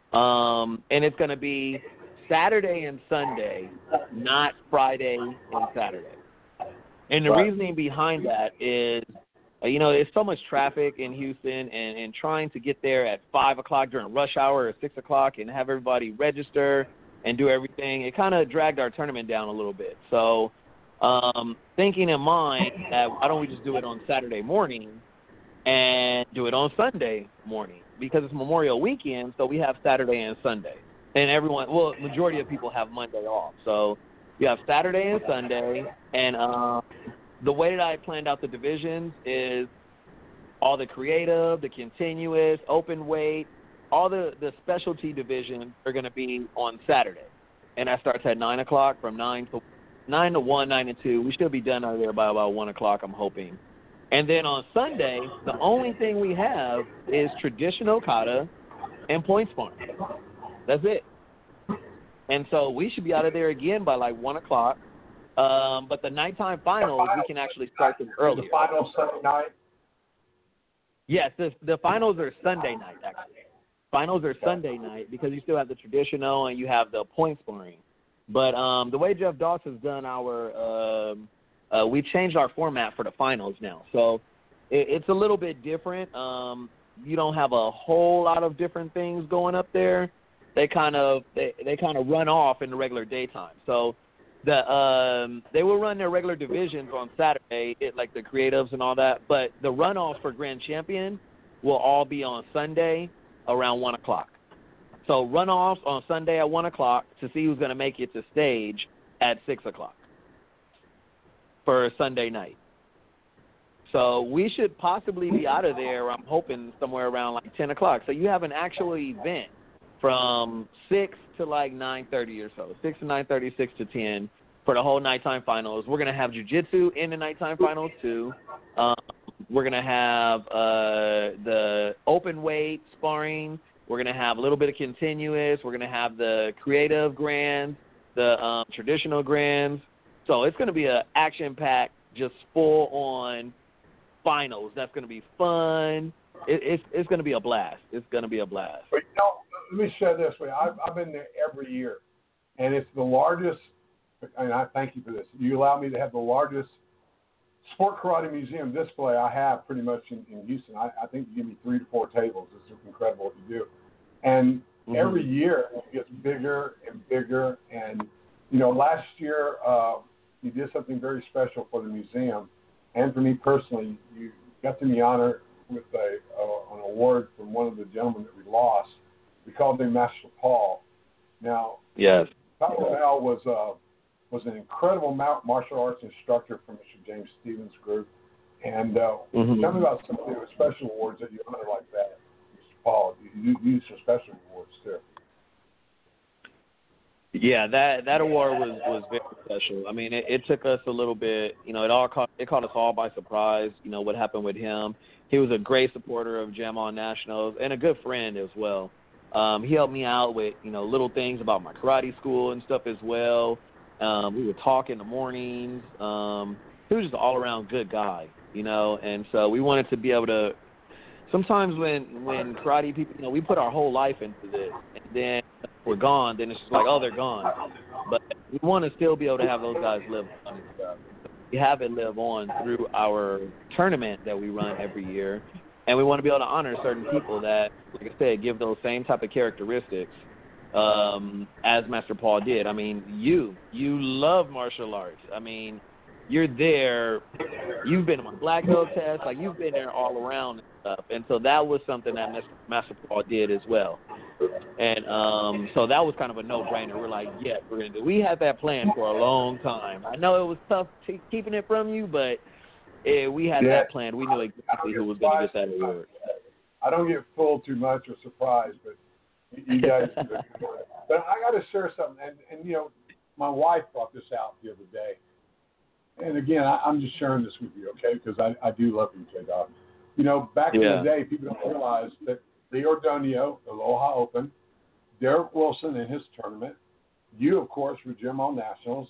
Speaker 2: and it's going to be Saturday and Sunday, not Friday and Saturday. And the reasoning behind that is, there's so much traffic in Houston, and trying to get there at 5 o'clock during rush hour or 6 o'clock and have everybody register and do everything, it kind of dragged our tournament down a little bit. So thinking in mind that why don't we just do it on Saturday morning and do it on Sunday morning, because it's Memorial Weekend, so we have Saturday and Sunday. And majority of people have Monday off. So you have Saturday and Sunday, and the way that I planned out the divisions is all the creative, the continuous, open weight, all the specialty divisions are going to be on Saturday. And that starts at 9 o'clock, from 9 to 1, 9 to 2. We should be done out there by about 1 o'clock, I'm hoping. And then on Sunday, the only thing we have is traditional kata and point sparring. That's it. And so we should be out of there again by like 1 o'clock. But the nighttime finals, we can actually start them earlier.
Speaker 3: The finals Sunday night?
Speaker 2: Yes, the finals are Sunday night, actually. Finals are Sunday night because you still have the traditional and you have the point scoring. But the way Jeff Doss has done our we changed our format for the finals now. So it's a little bit different. You don't have a whole lot of different things going up there. They kind of run off in the regular daytime. So they will run their regular divisions on Saturday, like the creatives and all that. But the runoffs for Grand Champion will all be on Sunday around 1 o'clock. So runoffs on Sunday at 1 o'clock to see who's going to make it to stage at 6 o'clock for Sunday night. So we should possibly be out of there, I'm hoping, somewhere around like 10 o'clock. So you have an actual event from 6 to like 9:30 or so, 6 to 9:30, 6 to 10 for the whole nighttime finals. We're going to have jiu-jitsu in the nighttime finals too. We're going to have the open weight sparring. We're going to have a little bit of continuous. We're going to have the creative grands, the traditional grands. So it's going to be an action-packed, just full-on finals. That's going to be fun. It's going to be a blast. It's going to be a blast.
Speaker 3: But, let me share this with you. I've been there every year, and it's the largest, and I thank you for this. You allow me to have the largest sport karate museum display I have pretty much in Houston. I think you give me 3 to 4 tables. It's incredible what you do. And every year it gets bigger and bigger. And, last year you did something very special for the museum. And for me personally, you got to be honored with an award from one of the gentlemen that we lost. We called him Master Paul. Now,
Speaker 2: yes,
Speaker 3: Master Paul was an incredible martial arts instructor from Mr. James Stevens' group. And tell me about some of the special awards that you honor like that, Mr. Paul. You use some special awards too.
Speaker 2: Yeah, that award was very special. I mean, it took us a little bit. It caught us all by surprise. What happened with him. He was a great supporter of Jam On Nationals and a good friend as well. He helped me out with little things about my karate school and stuff as well. We would talk in the mornings. He was just an all-around good guy, and so we wanted to be able to – sometimes when karate people, we put our whole life into this, and then we're gone, then it's just like, oh, they're gone. But we want to still be able to have those guys live on and stuff. We have it live on through our tournament that we run every year, and we want to be able to honor certain people that, like I said, give those same type of characteristics as Master Paul did. I mean, you love martial arts. I mean, you're there. You've been on black belt tests. Like, you've been there all around and stuff. And so that was something that Master Paul did as well. And so that was kind of a no-brainer. We're like, yeah, we're going to do. We had that plan for a long time. I know it was tough keeping it from you, but we had that plan. We knew exactly who was going to get that award.
Speaker 3: I don't get fooled too much or surprised, but you guys do it. But I got to share something. And my wife brought this out the other day. And again, I'm just sharing this with you, okay? Because I do love you, J-Dog. Back in the day, people don't realize that Leo Donio, Aloha Open, Derek Wilson in his tournament, you, of course, with Jim on Nationals.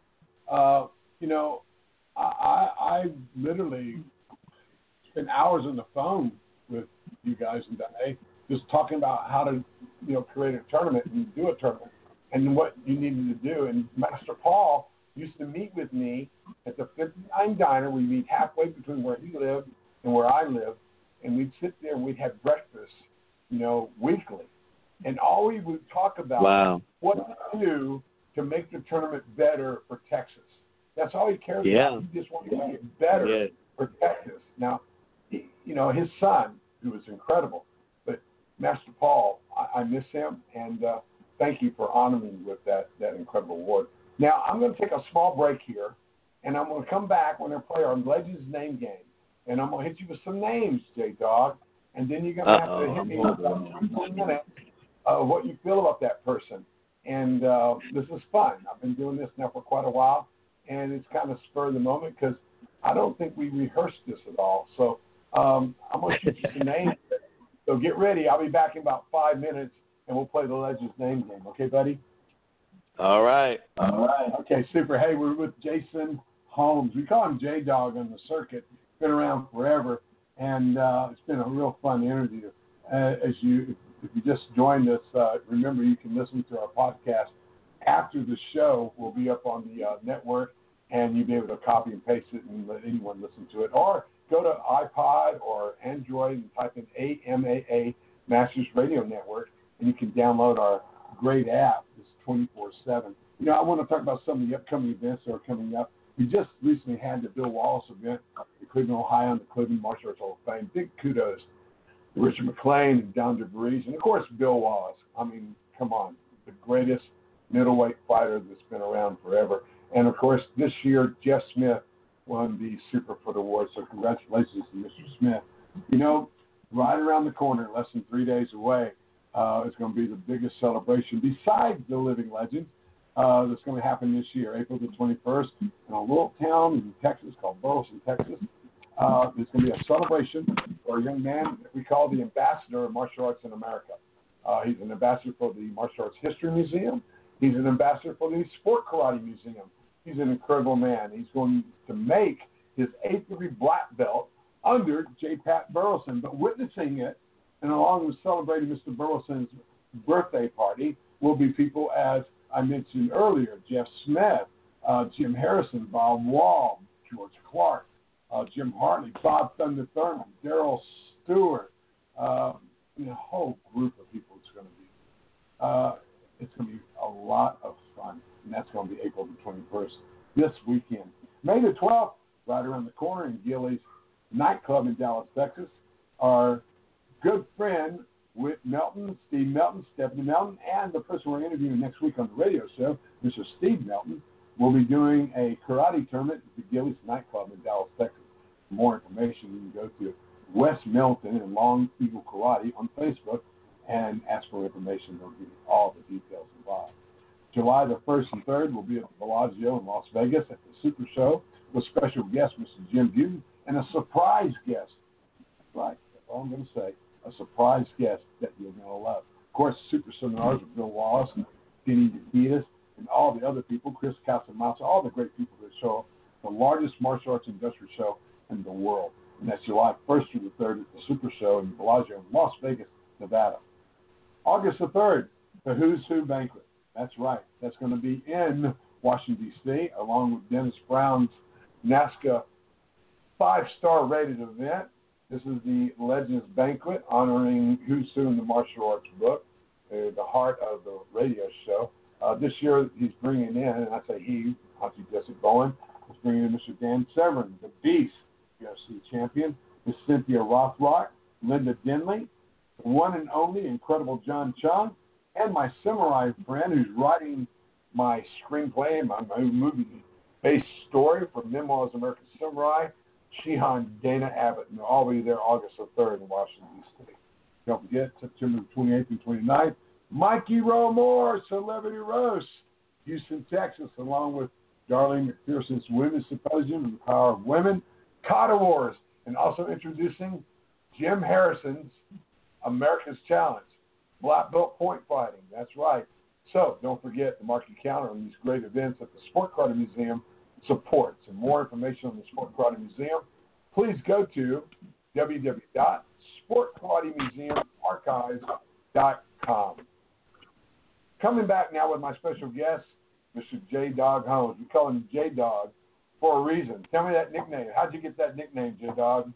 Speaker 3: I literally spent hours on the phone with you guys in Danae, just talking about how to, create a tournament and do a tournament and what you needed to do. And Master Paul used to meet with me at the 59 Diner. We meet halfway between where he lived and where I live, and we'd sit there and we'd have breakfast, weekly. And all we would talk about what to do to make the tournament better for Texas. That's all he cares about. He just wanted to make it better for Texas. Now, his son, who was incredible, but Master Paul, I miss him, and thank you for honoring me with that incredible award. Now, I'm going to take a small break here, and I'm going to come back when I play our Legends name game. And I'm going to hit you with some names, J-Dog, and then you're going to have to hit me with about 3 minutes of what you feel about that person. And this is fun. I've been doing this now for quite a while, and it's kind of spur of the moment because I don't think we rehearsed this at all. So I'm going to shoot you some names. So get ready. I'll be back in about 5 minutes, and we'll play the Legends name game. Okay, buddy?
Speaker 2: All right.
Speaker 3: Okay, super. Hey, we're with Jason Holmes. We call him J-Dog on the circuit. Been around forever, and it's been a real fun interview. If you just joined us, remember you can listen to our podcast after the show. Will be up on the network, and you'll be able to copy and paste it and let anyone listen to it. Or go to iPod or Android and type in AMAA Masters Radio Network, and you can download our great app. It's 24/7. I want to talk about some of the upcoming events that are coming up. We just recently had the Bill Wallace event at Cleveland, Ohio, and the Cleveland Martial Arts Hall of Fame. Big kudos to Richard McLean and Don DeVries, and of course Bill Wallace. I mean, come on, the greatest middleweight fighter that's been around forever. And of course, this year Jeff Smith won the Superfoot Award. So congratulations to Mr. Smith. Right around the corner, less than 3 days away, is going to be the biggest celebration besides the Living Legends. That's going to happen this year, April the 21st, in a little town in Texas called Burleson, Texas. There's going to be a celebration for a young man that we call the ambassador of martial arts in America. He's an ambassador for the Martial Arts History Museum. He's an ambassador for the Sport Karate Museum. He's an incredible man. He's going to make his 8th degree black belt under J. Pat Burleson. But witnessing it, and along with celebrating Mr. Burleson's birthday party, will be people, as I mentioned earlier, Jeff Smith, Jim Harrison, Bob Wall, George Clark, Jim Hartley, Bob Thunder Thurman, Darryl Stewart, a whole group of people it's going to be. It's going to be a lot of fun, and that's going to be April the 21st, this weekend. May the 12th, right around the corner in Gilley's Nightclub in Dallas, Texas, our good friend Whit Melton, Steve Melton, Stephanie Melton, and the person we're interviewing next week on the radio show, Mr. Steve Melton, will be doing a karate tournament at the Gilley's Nightclub in Dallas, Texas. For more information, you can go to Wes Melton and Long Eagle Karate on Facebook and ask for information. They'll give you all the details involved. July the 1st and 3rd will be at the Bellagio in Las Vegas at the Super Show with special guest Mr. Jim Buten and a surprise guest. That's right, that's all I'm going to say. A surprise guest that you're going to love. Of course, Super Seminars with Bill Wallace and Denny DeVitas and all the other people, Chris Casamassa, all the great people that show up. The largest martial arts industry show in the world. And that's July 1st through the 3rd at the Super Show in Bellagio in Las Vegas, Nevada. August the 3rd, the Who's Who Banquet. That's right. That's going to be in Washington, D.C., along with Dennis Brown's NASCA 5-star rated event. This is the Legends Banquet honoring Who's Who in the martial arts book, the heart of the radio show. This year he's bringing in, and I say he, Auntie Jesse Bowen, is bringing in Mr. Dan Severn, the Beast, UFC champion, Miss Cynthia Rothrock, Linda Denley, the one and only incredible John Chung, and my samurai friend who's writing my screenplay and my movie-based story for Memoirs of American Samurai, Shihan Dana Abbott, and they'll all be there August the 3rd in Washington, D.C. Don't forget, September 28th and 29th, Mikey Rowe Moore, Celebrity Roast, Houston, Texas, along with Darlene McPherson's Women's Symposium and the Power of Women, Kata Wars, and also introducing Jim Harrison's America's Challenge, Black Belt Point Fighting. That's right. So don't forget to mark your calendar on these great events that the Sport Karate Museum supports. And more information on the Sport Karate Museum, please go to www.sportkaratemuseumarchives.com. Coming back now with my special guest, Mr. J. Dog Holmes. We call him J. Dog for a reason. Tell me that nickname. How'd you get that nickname, J. Dog?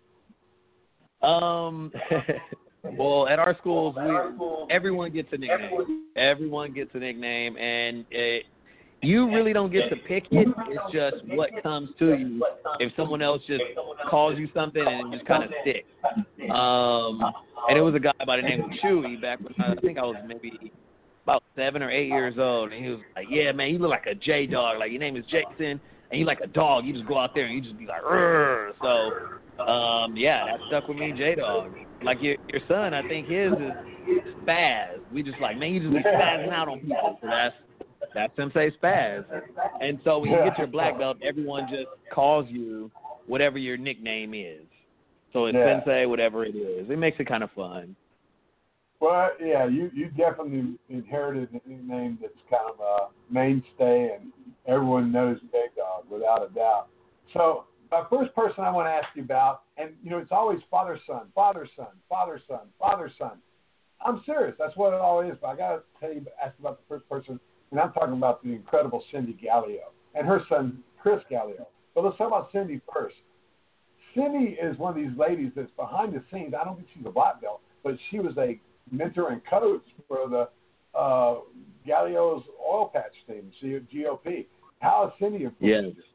Speaker 2: Well, at our schools, everyone gets a nickname. Everyone gets a nickname, and you really don't get to pick it. It's just what comes to you. If someone else just calls you something and it just kind of sticks. And it was a guy by the name of Chewy back when I think I was maybe about 7 or 8 years old, and he was like, "Yeah, man, you look like a J Dog. Like your name is Jason, and you like a dog. You just go out there and you just be like, rrr." So, yeah, that stuck with me, J Dog. Like your son, I think his is Spaz. We just like, man, you just be spazzing out on people. So that's Sensei Spaz. And so when you get your black belt, everyone just calls you whatever your nickname is. So it's Sensei, whatever it is. It makes it kind of fun.
Speaker 3: Well, yeah, you definitely inherited a nickname that's kind of a mainstay, and everyone knows J-Dog without a doubt. So the first person I want to ask you about, and, it's always father-son, father-son, father-son, father-son. I'm serious. That's what it all is. But I got to ask about the first person, and I'm talking about the incredible Cindy Gallio and her son, Chris Gallio. But let's talk about Cindy first. Cindy is one of these ladies that's behind the scenes. I don't think she's a black belt, but she was a mentor and coach for the Gallio's oil patch team, GOP. How is Cindy influenced you?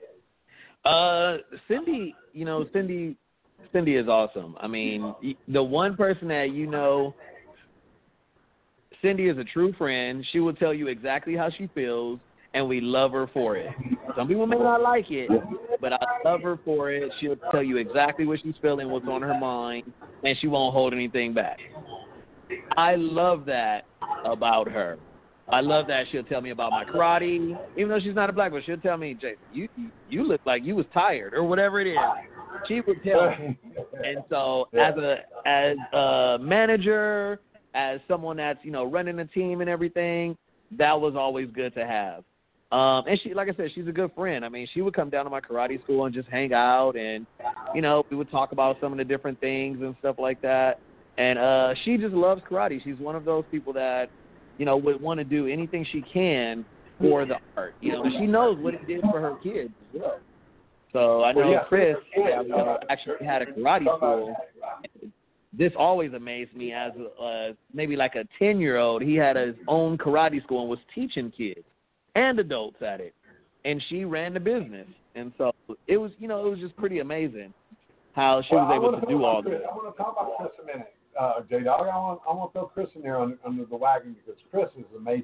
Speaker 2: Cindy, Cindy is awesome. I mean, the one person that Cindy is a true friend. She will tell you exactly how she feels, and we love her for it. Some people may not like it, but I love her for it. She'll tell you exactly what she's feeling, what's on her mind, and she won't hold anything back. I love that about her. I love that she'll tell me about my karate, even though she's not a black belt. She'll tell me, Jason, you look like you was tired or whatever it is. She would tell me. And so as a manager, as someone that's, running a team and everything, that was always good to have. And she, like I said, she's a good friend. I mean, she would come down to my karate school and just hang out and, we would talk about some of the different things and stuff like that. And she just loves karate. She's one of those people that, would want to do anything she can for the art. And she knows what it did for her kids as well. So I know Chris actually had a karate school. This always amazed me as maybe like a 10-year-old. He had his own karate school and was teaching kids and adults at it. And she ran the business. And so it was, it was just pretty amazing how she was able to do all this.
Speaker 3: I want to talk about Chris a minute, J-Dog. I want to throw Chris in there under the wagon because Chris is amazing.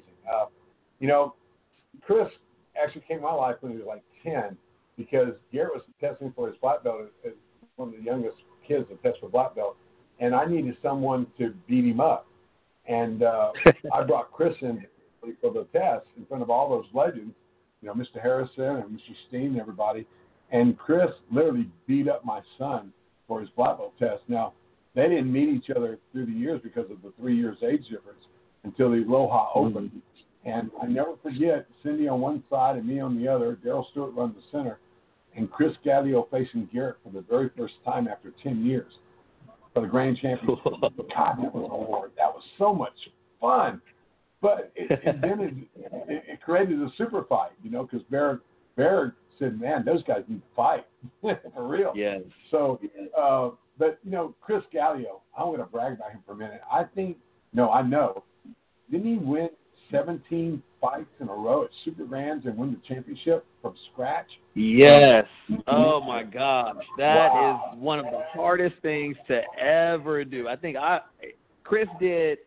Speaker 3: Chris actually came in my life when he was like 10 because Garrett was testing for his black belt as one of the youngest kids to test for black belt. And I needed someone to beat him up. And I brought Chris in for the test in front of all those legends, Mr. Harrison and Mr. Steen and everybody. And Chris literally beat up my son for his black belt test. Now, they didn't meet each other through the years because of the 3 years age difference until the Aloha opened. And I never forget Cindy on one side and me on the other. Daryl Stewart runs the center. And Chris Gallio facing Garrett for the very first time after 10 years. For the grand championship. God, that was so much fun. But then it created a super fight, because Barrett said, man, those guys need to fight. For real.
Speaker 2: Yes.
Speaker 3: So, but, Chris Gallio, I'm going to brag about him for a minute. I know. Didn't he win 17 fights in a row at Super Grands and win the championship from scratch?
Speaker 2: Yes. Oh, my gosh. That is one of the hardest things to ever do. I think Chris did,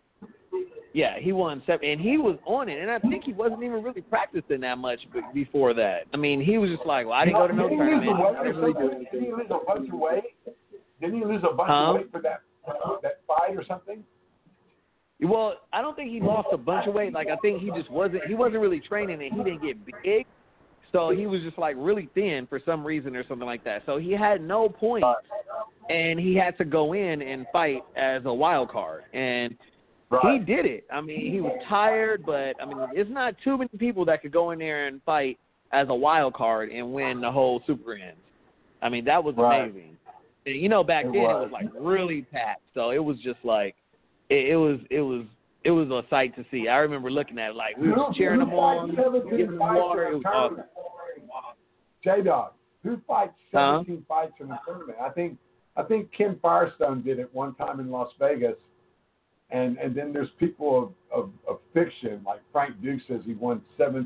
Speaker 2: he won 7, and he was on it, and I think he wasn't even really practicing that much before that. I mean, he was just like, well, I didn't go to no tournament.
Speaker 3: Didn't he lose a bunch of weight? Didn't he lose a bunch of weight for that fight or something?
Speaker 2: Well, I don't think he lost a bunch of weight. Like, I think he wasn't really training and he didn't get big. So he was just like really thin for some reason or something like that. So he had no points and he had to go in and fight as a wild card. And he did it. I mean, he was tired, but I mean, it's not too many people that could go in there and fight as a wild card and win the whole Super Grands. I mean, that was amazing. And, back then it was like really packed. So it was just like, it was a sight to see. I remember looking at it like we were cheering them on, giving them water. It was awesome.
Speaker 3: J-Dog, who fights 17 fights in a tournament? I think Kim Firestone did it one time in Las Vegas, and then there's people of fiction like Frank Duke says he won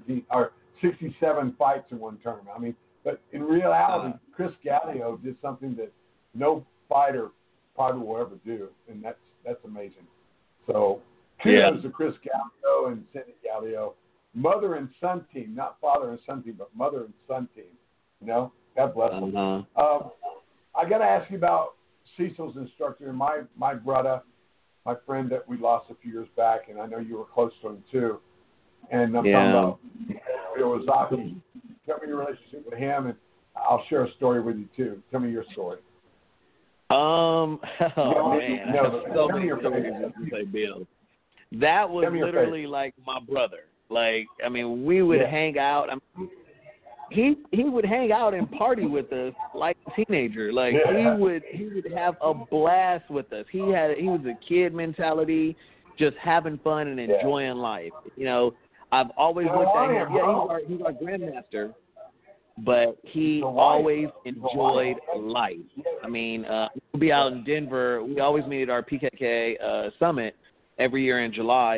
Speaker 3: 67 fights in one tournament. I mean, but in reality, Chris Gallio did something that no fighter probably will ever do, and that's amazing. So kudos to Chris Gallio and Cindy Gallio. Mother and son team, not father and son team, but mother and son team. God bless them. I got to ask you about Cecil's instructor and my brother, my friend that we lost a few years back, and I know you were close to him too. And I'm talking about Bill Ozaki. Tell me your relationship with him, and I'll share a story with you too. Tell me your story.
Speaker 2: Man, so many stories to say, Bill. That was literally like my brother. Like, I mean, we would hang out. I mean, he would hang out and party with us like a teenager. Like he would have a blast with us. He was a kid mentality, just having fun and enjoying life. I've always looked at him. Yeah, he's our grandmaster. but he always enjoyed life. I mean, we'll be out in Denver. We always meet at our PKK summit every year in July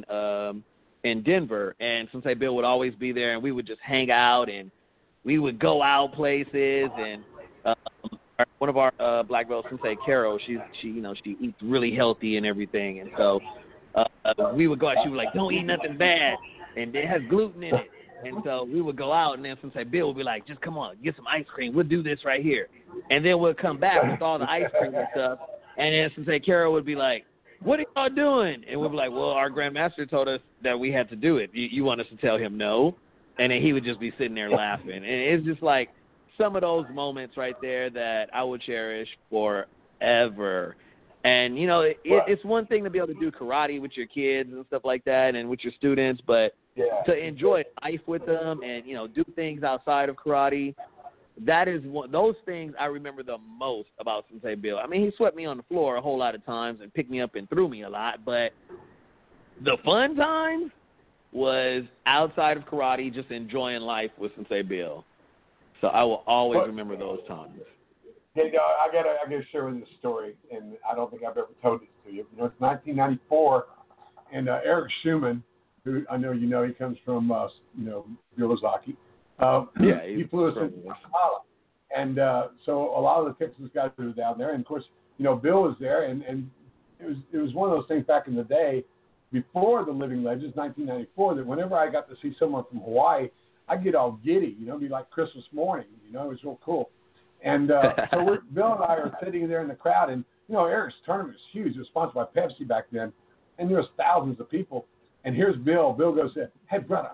Speaker 2: in Denver, and Sensei Bill would always be there, and we would just hang out, and we would go out places, and one of our black belts, Sensei Carol, she eats really healthy and everything, and so we would go out. She was like, "Don't eat nothing bad, and it has gluten in it." And so we would go out, and then Sensei Bill would be like, "Just come on, get some ice cream. We'll do this right here." And then we'll come back with all the ice cream and stuff, and then Sensei Carol would be like, "What are y'all doing?" And we'd be like, "Well, our Grandmaster told us that we had to do it. You want us to tell him no?" And then he would just be sitting there laughing. And it's just like some of those moments right there that I would cherish forever. And, you know, it's one thing to be able to do karate with your kids and stuff like that and with your students, but to enjoy life with them and, you know, do things outside of karate, that is one, those things I remember the most about Sensei Bill. I mean, he swept me on the floor a whole lot of times and picked me up and threw me a lot, but the fun times was outside of karate, just enjoying life with Sensei Bill. So I will always remember those times.
Speaker 3: Hey, I gotta share with you a story, and I don't think I've ever told this to you. You know, it's 1994, and Eric Schumann, who I know you know, he comes from Yamazaki. He flew us into Guatemala, and so a lot of the Texas guys were down there, and of course, you know, Bill was there, and it was one of those things back in the day, before the Living Legends, 1994, that whenever I got to see someone from Hawaii, I'd get all giddy, you know, it'd be like Christmas morning, you know, it was real cool. And so Bill and I are sitting there in the crowd, and, you know, Eric's tournament was huge. It was sponsored by Pepsi back then, and there was thousands of people. And here's Bill. Bill goes, hey, brother,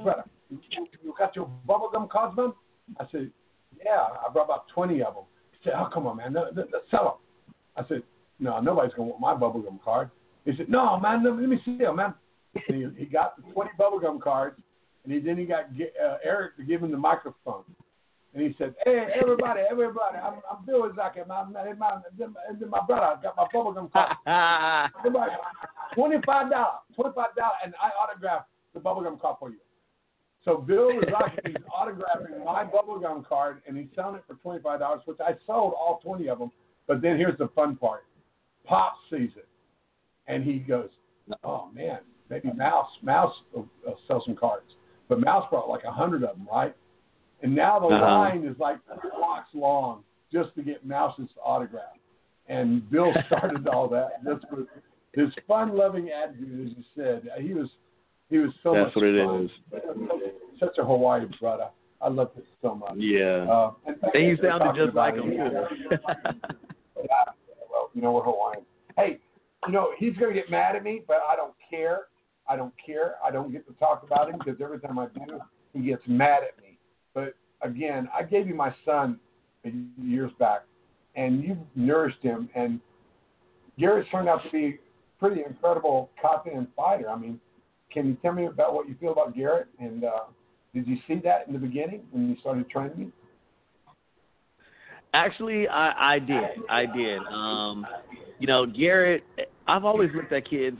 Speaker 3: you got your bubblegum cards, man? I said, yeah, I brought about 20 of them. He said, oh, come on, man, let's sell them. I said, no, nobody's going to want my bubblegum card. He said, no, man, let me see them, man. And he got the 20 bubblegum cards, and then he got Eric to give him the microphone. And he said, hey, everybody, I'm Bill Izaki. My brother, I got my bubblegum card. Everybody, $25, and I autographed the bubblegum card for you. So Bill Izaki is autographing my bubblegum card, and he's selling it for $25, which I sold all 20 of them. But then here's the fun part. Pop sees it, and he goes, oh, man, maybe Mouse will sell some cards. But Mouse brought like 100 of them, right? And now the line is like blocks long just to get Mouse's autograph. And Bill started all that. This was his fun-loving attitude, as you said. He was so much fun. That's what it is. Such a Hawaii brother. I love it so much.
Speaker 2: Yeah. And you sounded just like him, too.
Speaker 3: Yeah, well, you know, we're Hawaiians. Hey, you know, he's going to get mad at me, but I don't care. I don't get to talk about him because every time I do, he gets mad at me. But, again, I gave you my son years back, and you nourished him. And Garrett's turned out to be a pretty incredible cop and fighter. I mean, can you tell me about what you feel about Garrett? And did you see that in the beginning when you started training him?
Speaker 2: Actually, I did. You know, Garrett, I've always looked at kids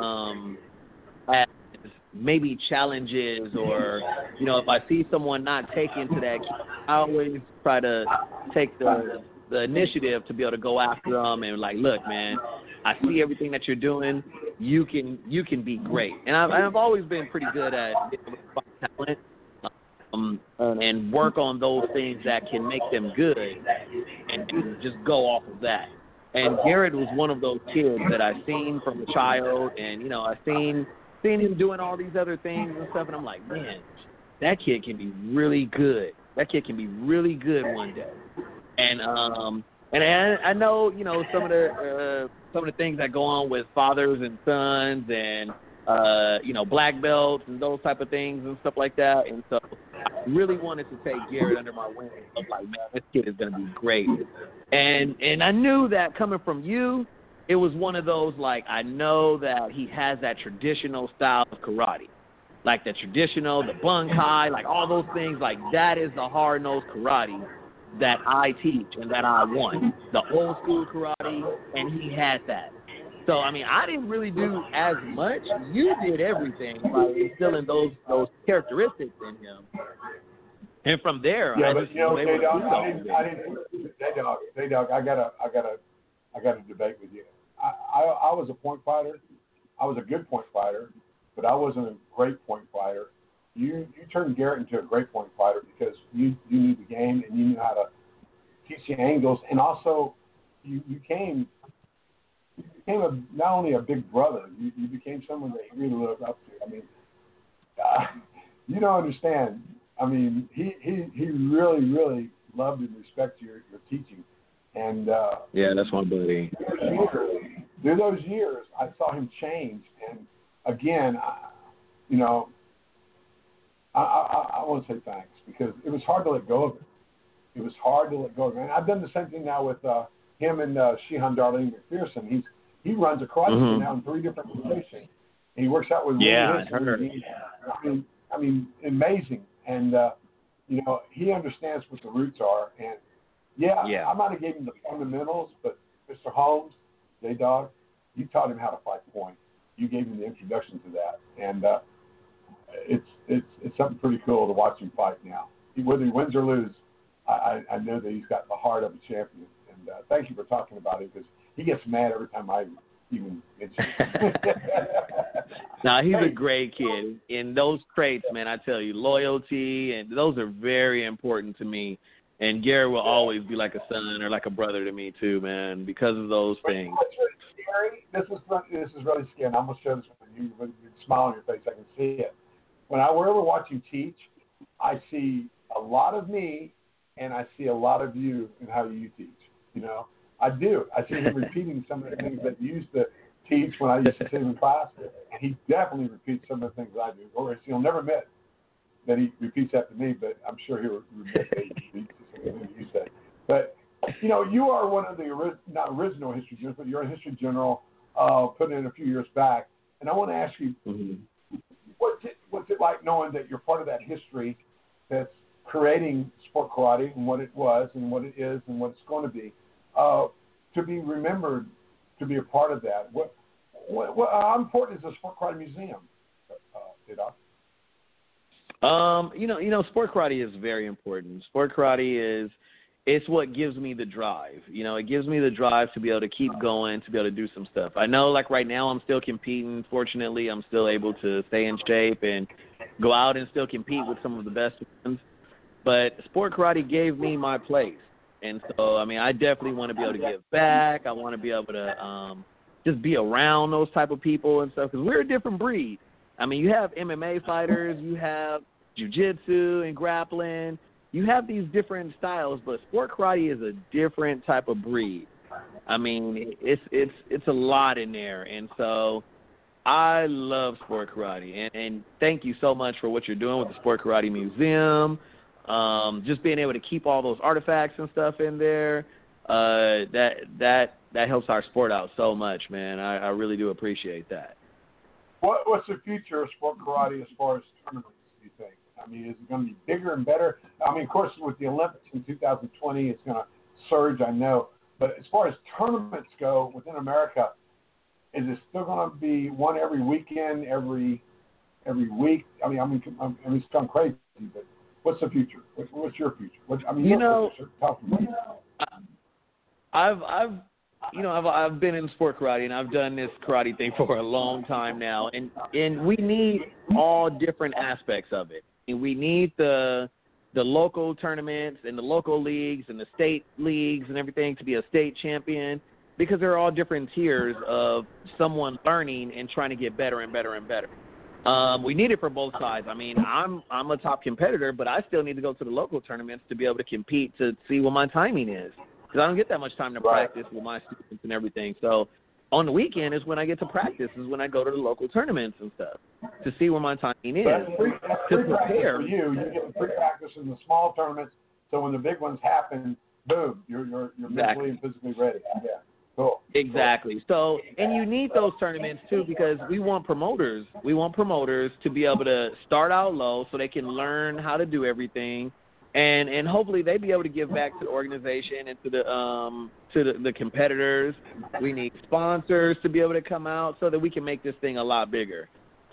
Speaker 2: as maybe challenges or, you know, if I see someone not taking to that, I always try to take the initiative to be able to go after them and like, look, man, I see everything that you're doing. You can be great. And I've always been pretty good at being able to find talent and work on those things that can make them good and just go off of that. And Garrett was one of those kids that I've seen from a child, and, you know, I've seen him doing all these other things and stuff, and I'm like, man, that kid can be really good. That kid can be really good one day. And I know, you know, some of the things that go on with fathers and sons and you know, black belts and those type of things and stuff like that. And so I really wanted to take Garrett under my wing. I was like, man, this kid is going to be great. And I knew that coming from you, it was one of those, like, I know that he has that traditional style of karate. Like the traditional, the bunkai, like all those things, like that is the hard-nosed karate that I teach and that I want. The old school karate, and he had that. So, I mean, I didn't really do as much. You did everything by instilling those characteristics in him. And from there,
Speaker 3: yeah,
Speaker 2: I
Speaker 3: but
Speaker 2: just
Speaker 3: you know,
Speaker 2: was able to
Speaker 3: Day-Dog, I got to debate with you. I was a point fighter. I was a good point fighter, but I wasn't a great point fighter. You turned Garrett into a great point fighter because you knew the game and you knew how to teach the angles, and also you became not only a big brother, you became someone that he really looked up to. I mean, you don't understand. I mean, he really, really loved and respected your teaching. And
Speaker 2: yeah, that's my buddy.
Speaker 3: Through those years, I saw him change. And again, I want to say thanks because it was hard to let go of it. It was hard to let go of it. And I've done the same thing now with him and Shihan Darlene McPherson. He runs a karate school now in 3 different locations. He works out with
Speaker 2: I
Speaker 3: mean, amazing. And he understands what the roots are. And I might have gave him the fundamentals, but Mr. Holmes, Day-Dog, you taught him how to fight point. You gave him the introduction to that, and it's something pretty cool to watch him fight now. Whether he wins or loses, I know that he's got the heart of a champion. And thank you for talking about it because he gets mad every time I even mention it.
Speaker 2: Now, he's a great kid. In those traits, man, I tell you, loyalty, and those are very important to me. And Gary will always be like a son or like a brother to me, too, man, because of those things.
Speaker 3: Gary, this is really scary. I'm going to show this with you. With a smile on your face, I can see it. When I were ever watch you teach, I see a lot of me, and I see a lot of you in how you teach. I do. I see him repeating some of the things that you used to teach when I used to sit in class, and he definitely repeats some of the things I do. Or he'll never admit that he repeats after me, but I'm sure he'll admit that he repeats some of the things you say. But, you are one of the not original history generals, but you're a history general put in a few years back. And I want to ask you, what's it like knowing that you're part of that history that's creating sport karate and what it was and what it is and what it's going to be remembered, to be a part of that? How important is the Sport Karate Museum, Day-Dog?
Speaker 2: Sport karate is very important. Sport karate it's what gives me the drive. It gives me the drive to be able to keep going, to be able to do some stuff. I know, like right now, I'm still competing. Fortunately, I'm still able to stay in shape and go out and still compete with some of the best ones. But sport karate gave me my place. And so, I definitely want to be able to give back. I want to be able to just be around those type of people and stuff because we're a different breed. You have MMA fighters, you have jiu-jitsu and grappling. You have these different styles, but sport karate is a different type of breed. It's a lot in there. And so I love sport karate. And thank you so much for what you're doing with the Sport Karate Museum. Just being able to keep all those artifacts and stuff in there, that helps our sport out so much, man. I really do appreciate that.
Speaker 3: What's the future of sport karate as far as tournaments, do you think? Is it going to be bigger and better? Of course, with the Olympics in 2020, it's going to surge, I know. But as far as tournaments go within America, is it still going to be one every weekend, every week? It's gone crazy, but what's the future? What's your future?
Speaker 2: I've been in sport karate and I've done this karate thing for a long time now, and we need all different aspects of it. And we need the local tournaments and the local leagues and the state leagues and everything to be a state champion because there are all different tiers of someone learning and trying to get better and better and better. We need it for both sides. I'm a top competitor, but I still need to go to the local tournaments to be able to compete to see what my timing is because I don't get that much time to practice with my students and everything. So on the weekend is when I get to practice, is when I go to the local tournaments and stuff to see where my timing is.
Speaker 3: That's free practice for you. You get free practice in the small tournaments, so when the big ones happen, boom, you're mentally and physically ready. Yeah. Cool.
Speaker 2: Exactly. So, and you need those tournaments too because we want promoters. We want promoters to be able to start out low so they can learn how to do everything, and hopefully they be able to give back to the organization and to the competitors. We need sponsors to be able to come out so that we can make this thing a lot bigger.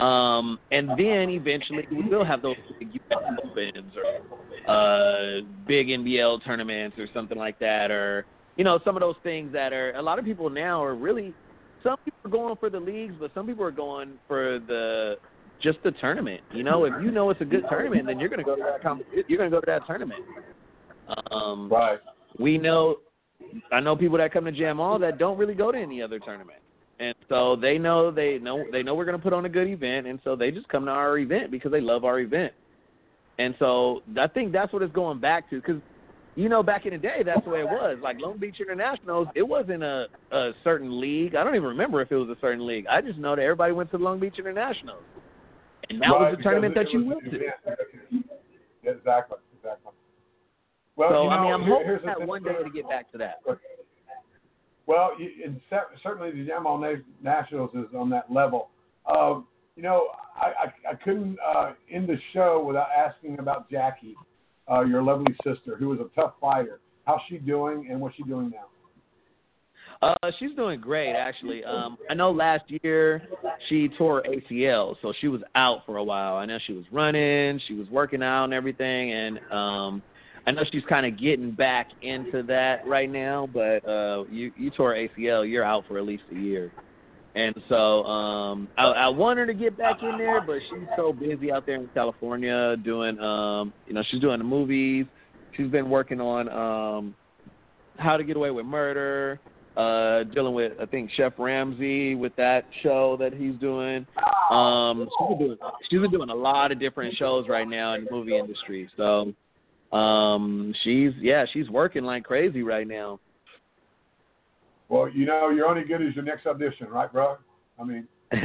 Speaker 2: And then eventually we will have those big US Opens or big NBL tournaments or something like that, or, you know, some of those things that are, a lot of people now are really, some people are going for the leagues, but some people are going for just the tournament. You know, if you know it's a good tournament, then you're going to go to that tournament.
Speaker 3: Right.
Speaker 2: I know people that come to Jam All that don't really go to any other tournament. And so they know we're going to put on a good event, and so they just come to our event because they love our event. And so I think that's what it's going back to, because, you know, back in the day, that's the way it was. Like Long Beach Internationals, it wasn't a certain league. I don't even remember if it was a certain league. I just know that everybody went to Long Beach Internationals. And that was the tournament that you went to.
Speaker 3: Exactly. Well,
Speaker 2: so,
Speaker 3: you know,
Speaker 2: I'm hoping that one day to get back to that.
Speaker 3: Well, certainly the Jam All Nationals is on that level. You know, I couldn't end the show without asking about Jackie, your lovely sister, who was a tough fighter. How's she doing, and what's she doing now?
Speaker 2: She's doing great, actually. I know last year she tore ACL, so she was out for a while. I know she was running, she was working out and everything, and I know she's kind of getting back into that right now, but you tore ACL, you're out for at least a year. And so I want her to get back in there, but she's so busy out there in California doing, you know, she's doing the movies. She's been working on How to Get Away with Murder, dealing with, I think, Chef Ramsay with that show that he's doing. She's been doing a lot of different shows right now in the movie industry. So she's working like crazy right now.
Speaker 3: Well, you know, you're only good as your next audition, right, bro? I mean,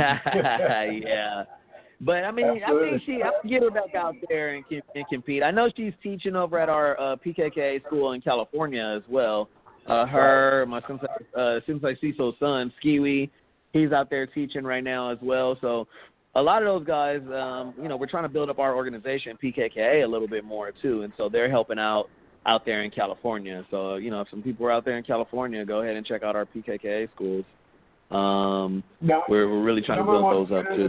Speaker 2: yeah. But I mean,
Speaker 3: absolutely.
Speaker 2: I think I can get her back out there and compete. I know she's teaching over at our PKK school in California as well. My Sensei Cecil's son, Skiwi, he's out there teaching right now as well. So a lot of those guys, you know, we're trying to build up our organization, PKKA, a little bit more too, and so they're helping out there in California. So, you know, if some people are out there in California, go ahead and check out our PKKA schools.
Speaker 3: Now,
Speaker 2: we're really trying to build those up too.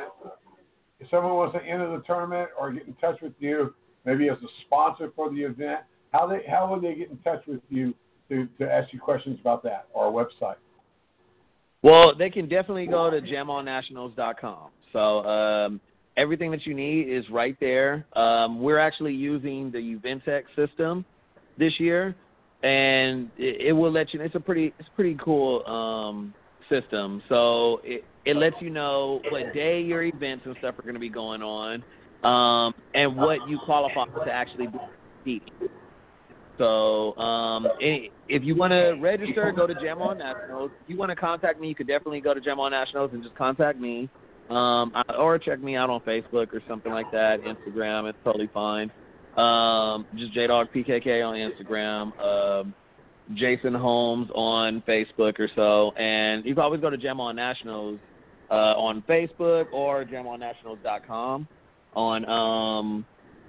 Speaker 3: If someone wants to enter the tournament or get in touch with you, maybe as a sponsor for the event, how would they get in touch with you to ask you questions about that, or a website?
Speaker 2: Well, they can definitely go to jamallnationals.com. So everything that you need is right there. We're actually using the Uventex system this year, and it will let you. It's a pretty cool system. So it lets you know what day your events and stuff are going to be going on, and what you qualify to actually be. So if you want to register, go to Jam On Nationals. If you want to contact me, you could definitely go to Jam On Nationals and just contact me. Or check me out on Facebook or something like that, Instagram. It's totally fine. Just JDog PKK on Instagram, Jason Holmes on Facebook or so. And you can always go to Jam On Nationals on Facebook or jamonnationals.com on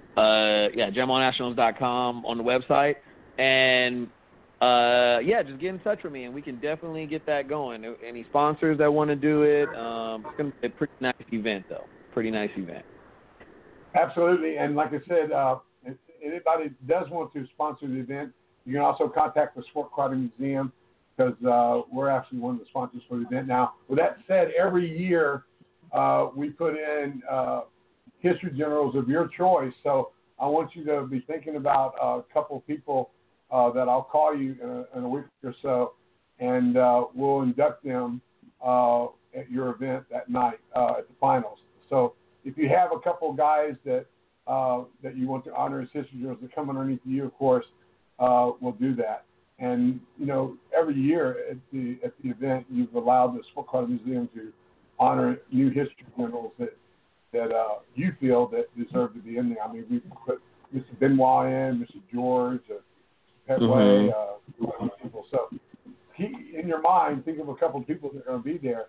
Speaker 2: jamonnationals.com on the website. And just get in touch with me, and we can definitely get that going. Any sponsors that want to do it, it's going to be a pretty nice event, though. Pretty nice event.
Speaker 3: Absolutely. And like I said, if anybody does want to sponsor the event, you can also contact the Sport Karate Museum, because we're actually one of the sponsors for the event. Now, with that said, every year we put in history generals of your choice. So I want you to be thinking about a couple of people that I'll call you in a week or so, and we'll induct them at your event that night at the finals. So if you have a couple of guys that you want to honor as history generals to come underneath you, of course, we'll do that. And you know, every year at the event, you've allowed the Sport Karate Museum to honor new history generals that you feel that deserve to be in there. I mean, we put Mr. Benoit in, Mr. George, Petway, people. So in your mind, think of a couple of people that are going to be there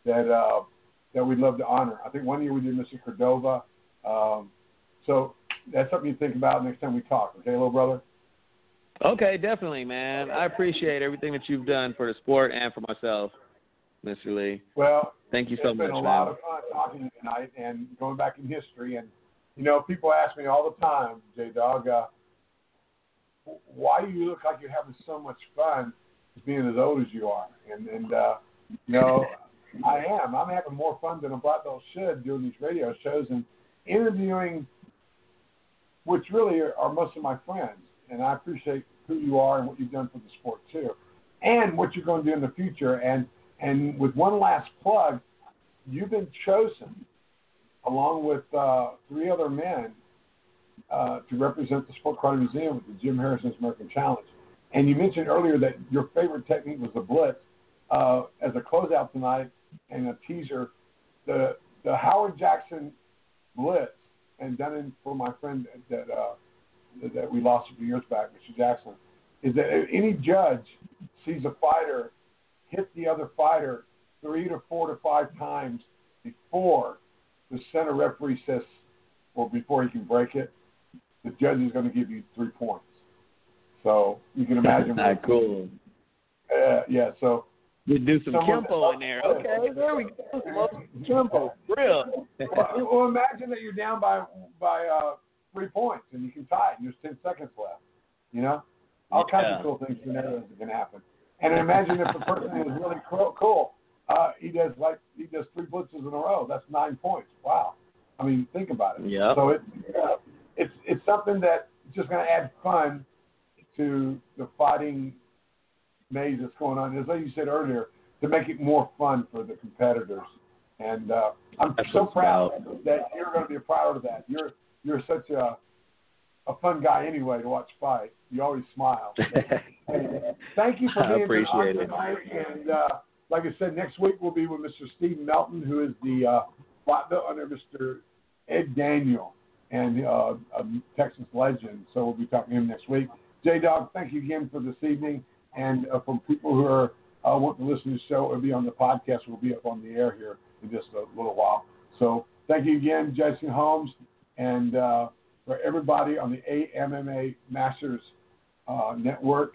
Speaker 3: that we'd love to honor. I think one year we did Mr. Cordova. So that's something you think about next time we talk. Okay, little brother?
Speaker 2: Okay, definitely, man. I appreciate everything that you've done for the sport and for myself, Mr. Lee.
Speaker 3: Well,
Speaker 2: thank you so much, man.
Speaker 3: It's been a lot of fun talking to you tonight and going back in history. And, people ask me all the time, J-Dog, why do you look like you're having so much fun being as old as you are? And I am. I'm having more fun than a black belt should doing these radio shows and interviewing, which really are most of my friends. And I appreciate who you are and what you've done for the sport too, and what you're going to do in the future. And with one last plug, you've been chosen, along with 3 other men, to represent the Sport Karate Museum with the Jim Harrison's American Challenge. And you mentioned earlier that your favorite technique was the Blitz. As a closeout tonight and a teaser, the Howard Jackson Blitz, and done in for my friend that we lost a few years back, Mr. Jackson, is that if any judge sees a fighter hit the other fighter 3 to 4 to 5 times before the center referee says, or before he can break it, the judge is going to give you 3 points. So you can imagine.
Speaker 2: Cool.
Speaker 3: Yeah, so.
Speaker 2: You do some Kempo in there. Okay, there we go. Kempo, real.
Speaker 3: Well, imagine that you're down by 3 points and you can tie it and there's 10 seconds left. All kinds of cool things can happen. And imagine if the person is really cool, he does 3 blitzes in a row. That's 9 points. Wow. I mean, think about it.
Speaker 2: Yeah.
Speaker 3: So it's something that's just going to add fun to the fighting maze that's going on. As you said earlier, to make it more fun for the competitors. And I'm so proud that you're going to be a part of that. You're such a fun guy anyway to watch fight. You always smile. Thank you for being
Speaker 2: here
Speaker 3: tonight. And like I said, next week we'll be with Mr. Steve Melton, who is the black belt under Mr. Ed Daniel, and a Texas legend. So we'll be talking to him next week. J-Dog, thank you again for this evening. And for people who are want to listen to the show, it'll be on the podcast. We'll be up on the air here in just a little while. So thank you again, Jason Holmes, and for everybody on the AMMA Masters Network,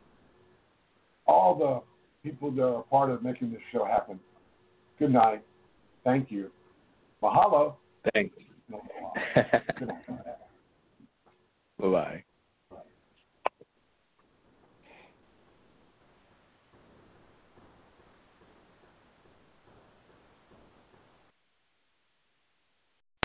Speaker 3: all the people that are a part of making this show happen. Good night. Thank you. Mahalo.
Speaker 2: Thanks. Bye-bye.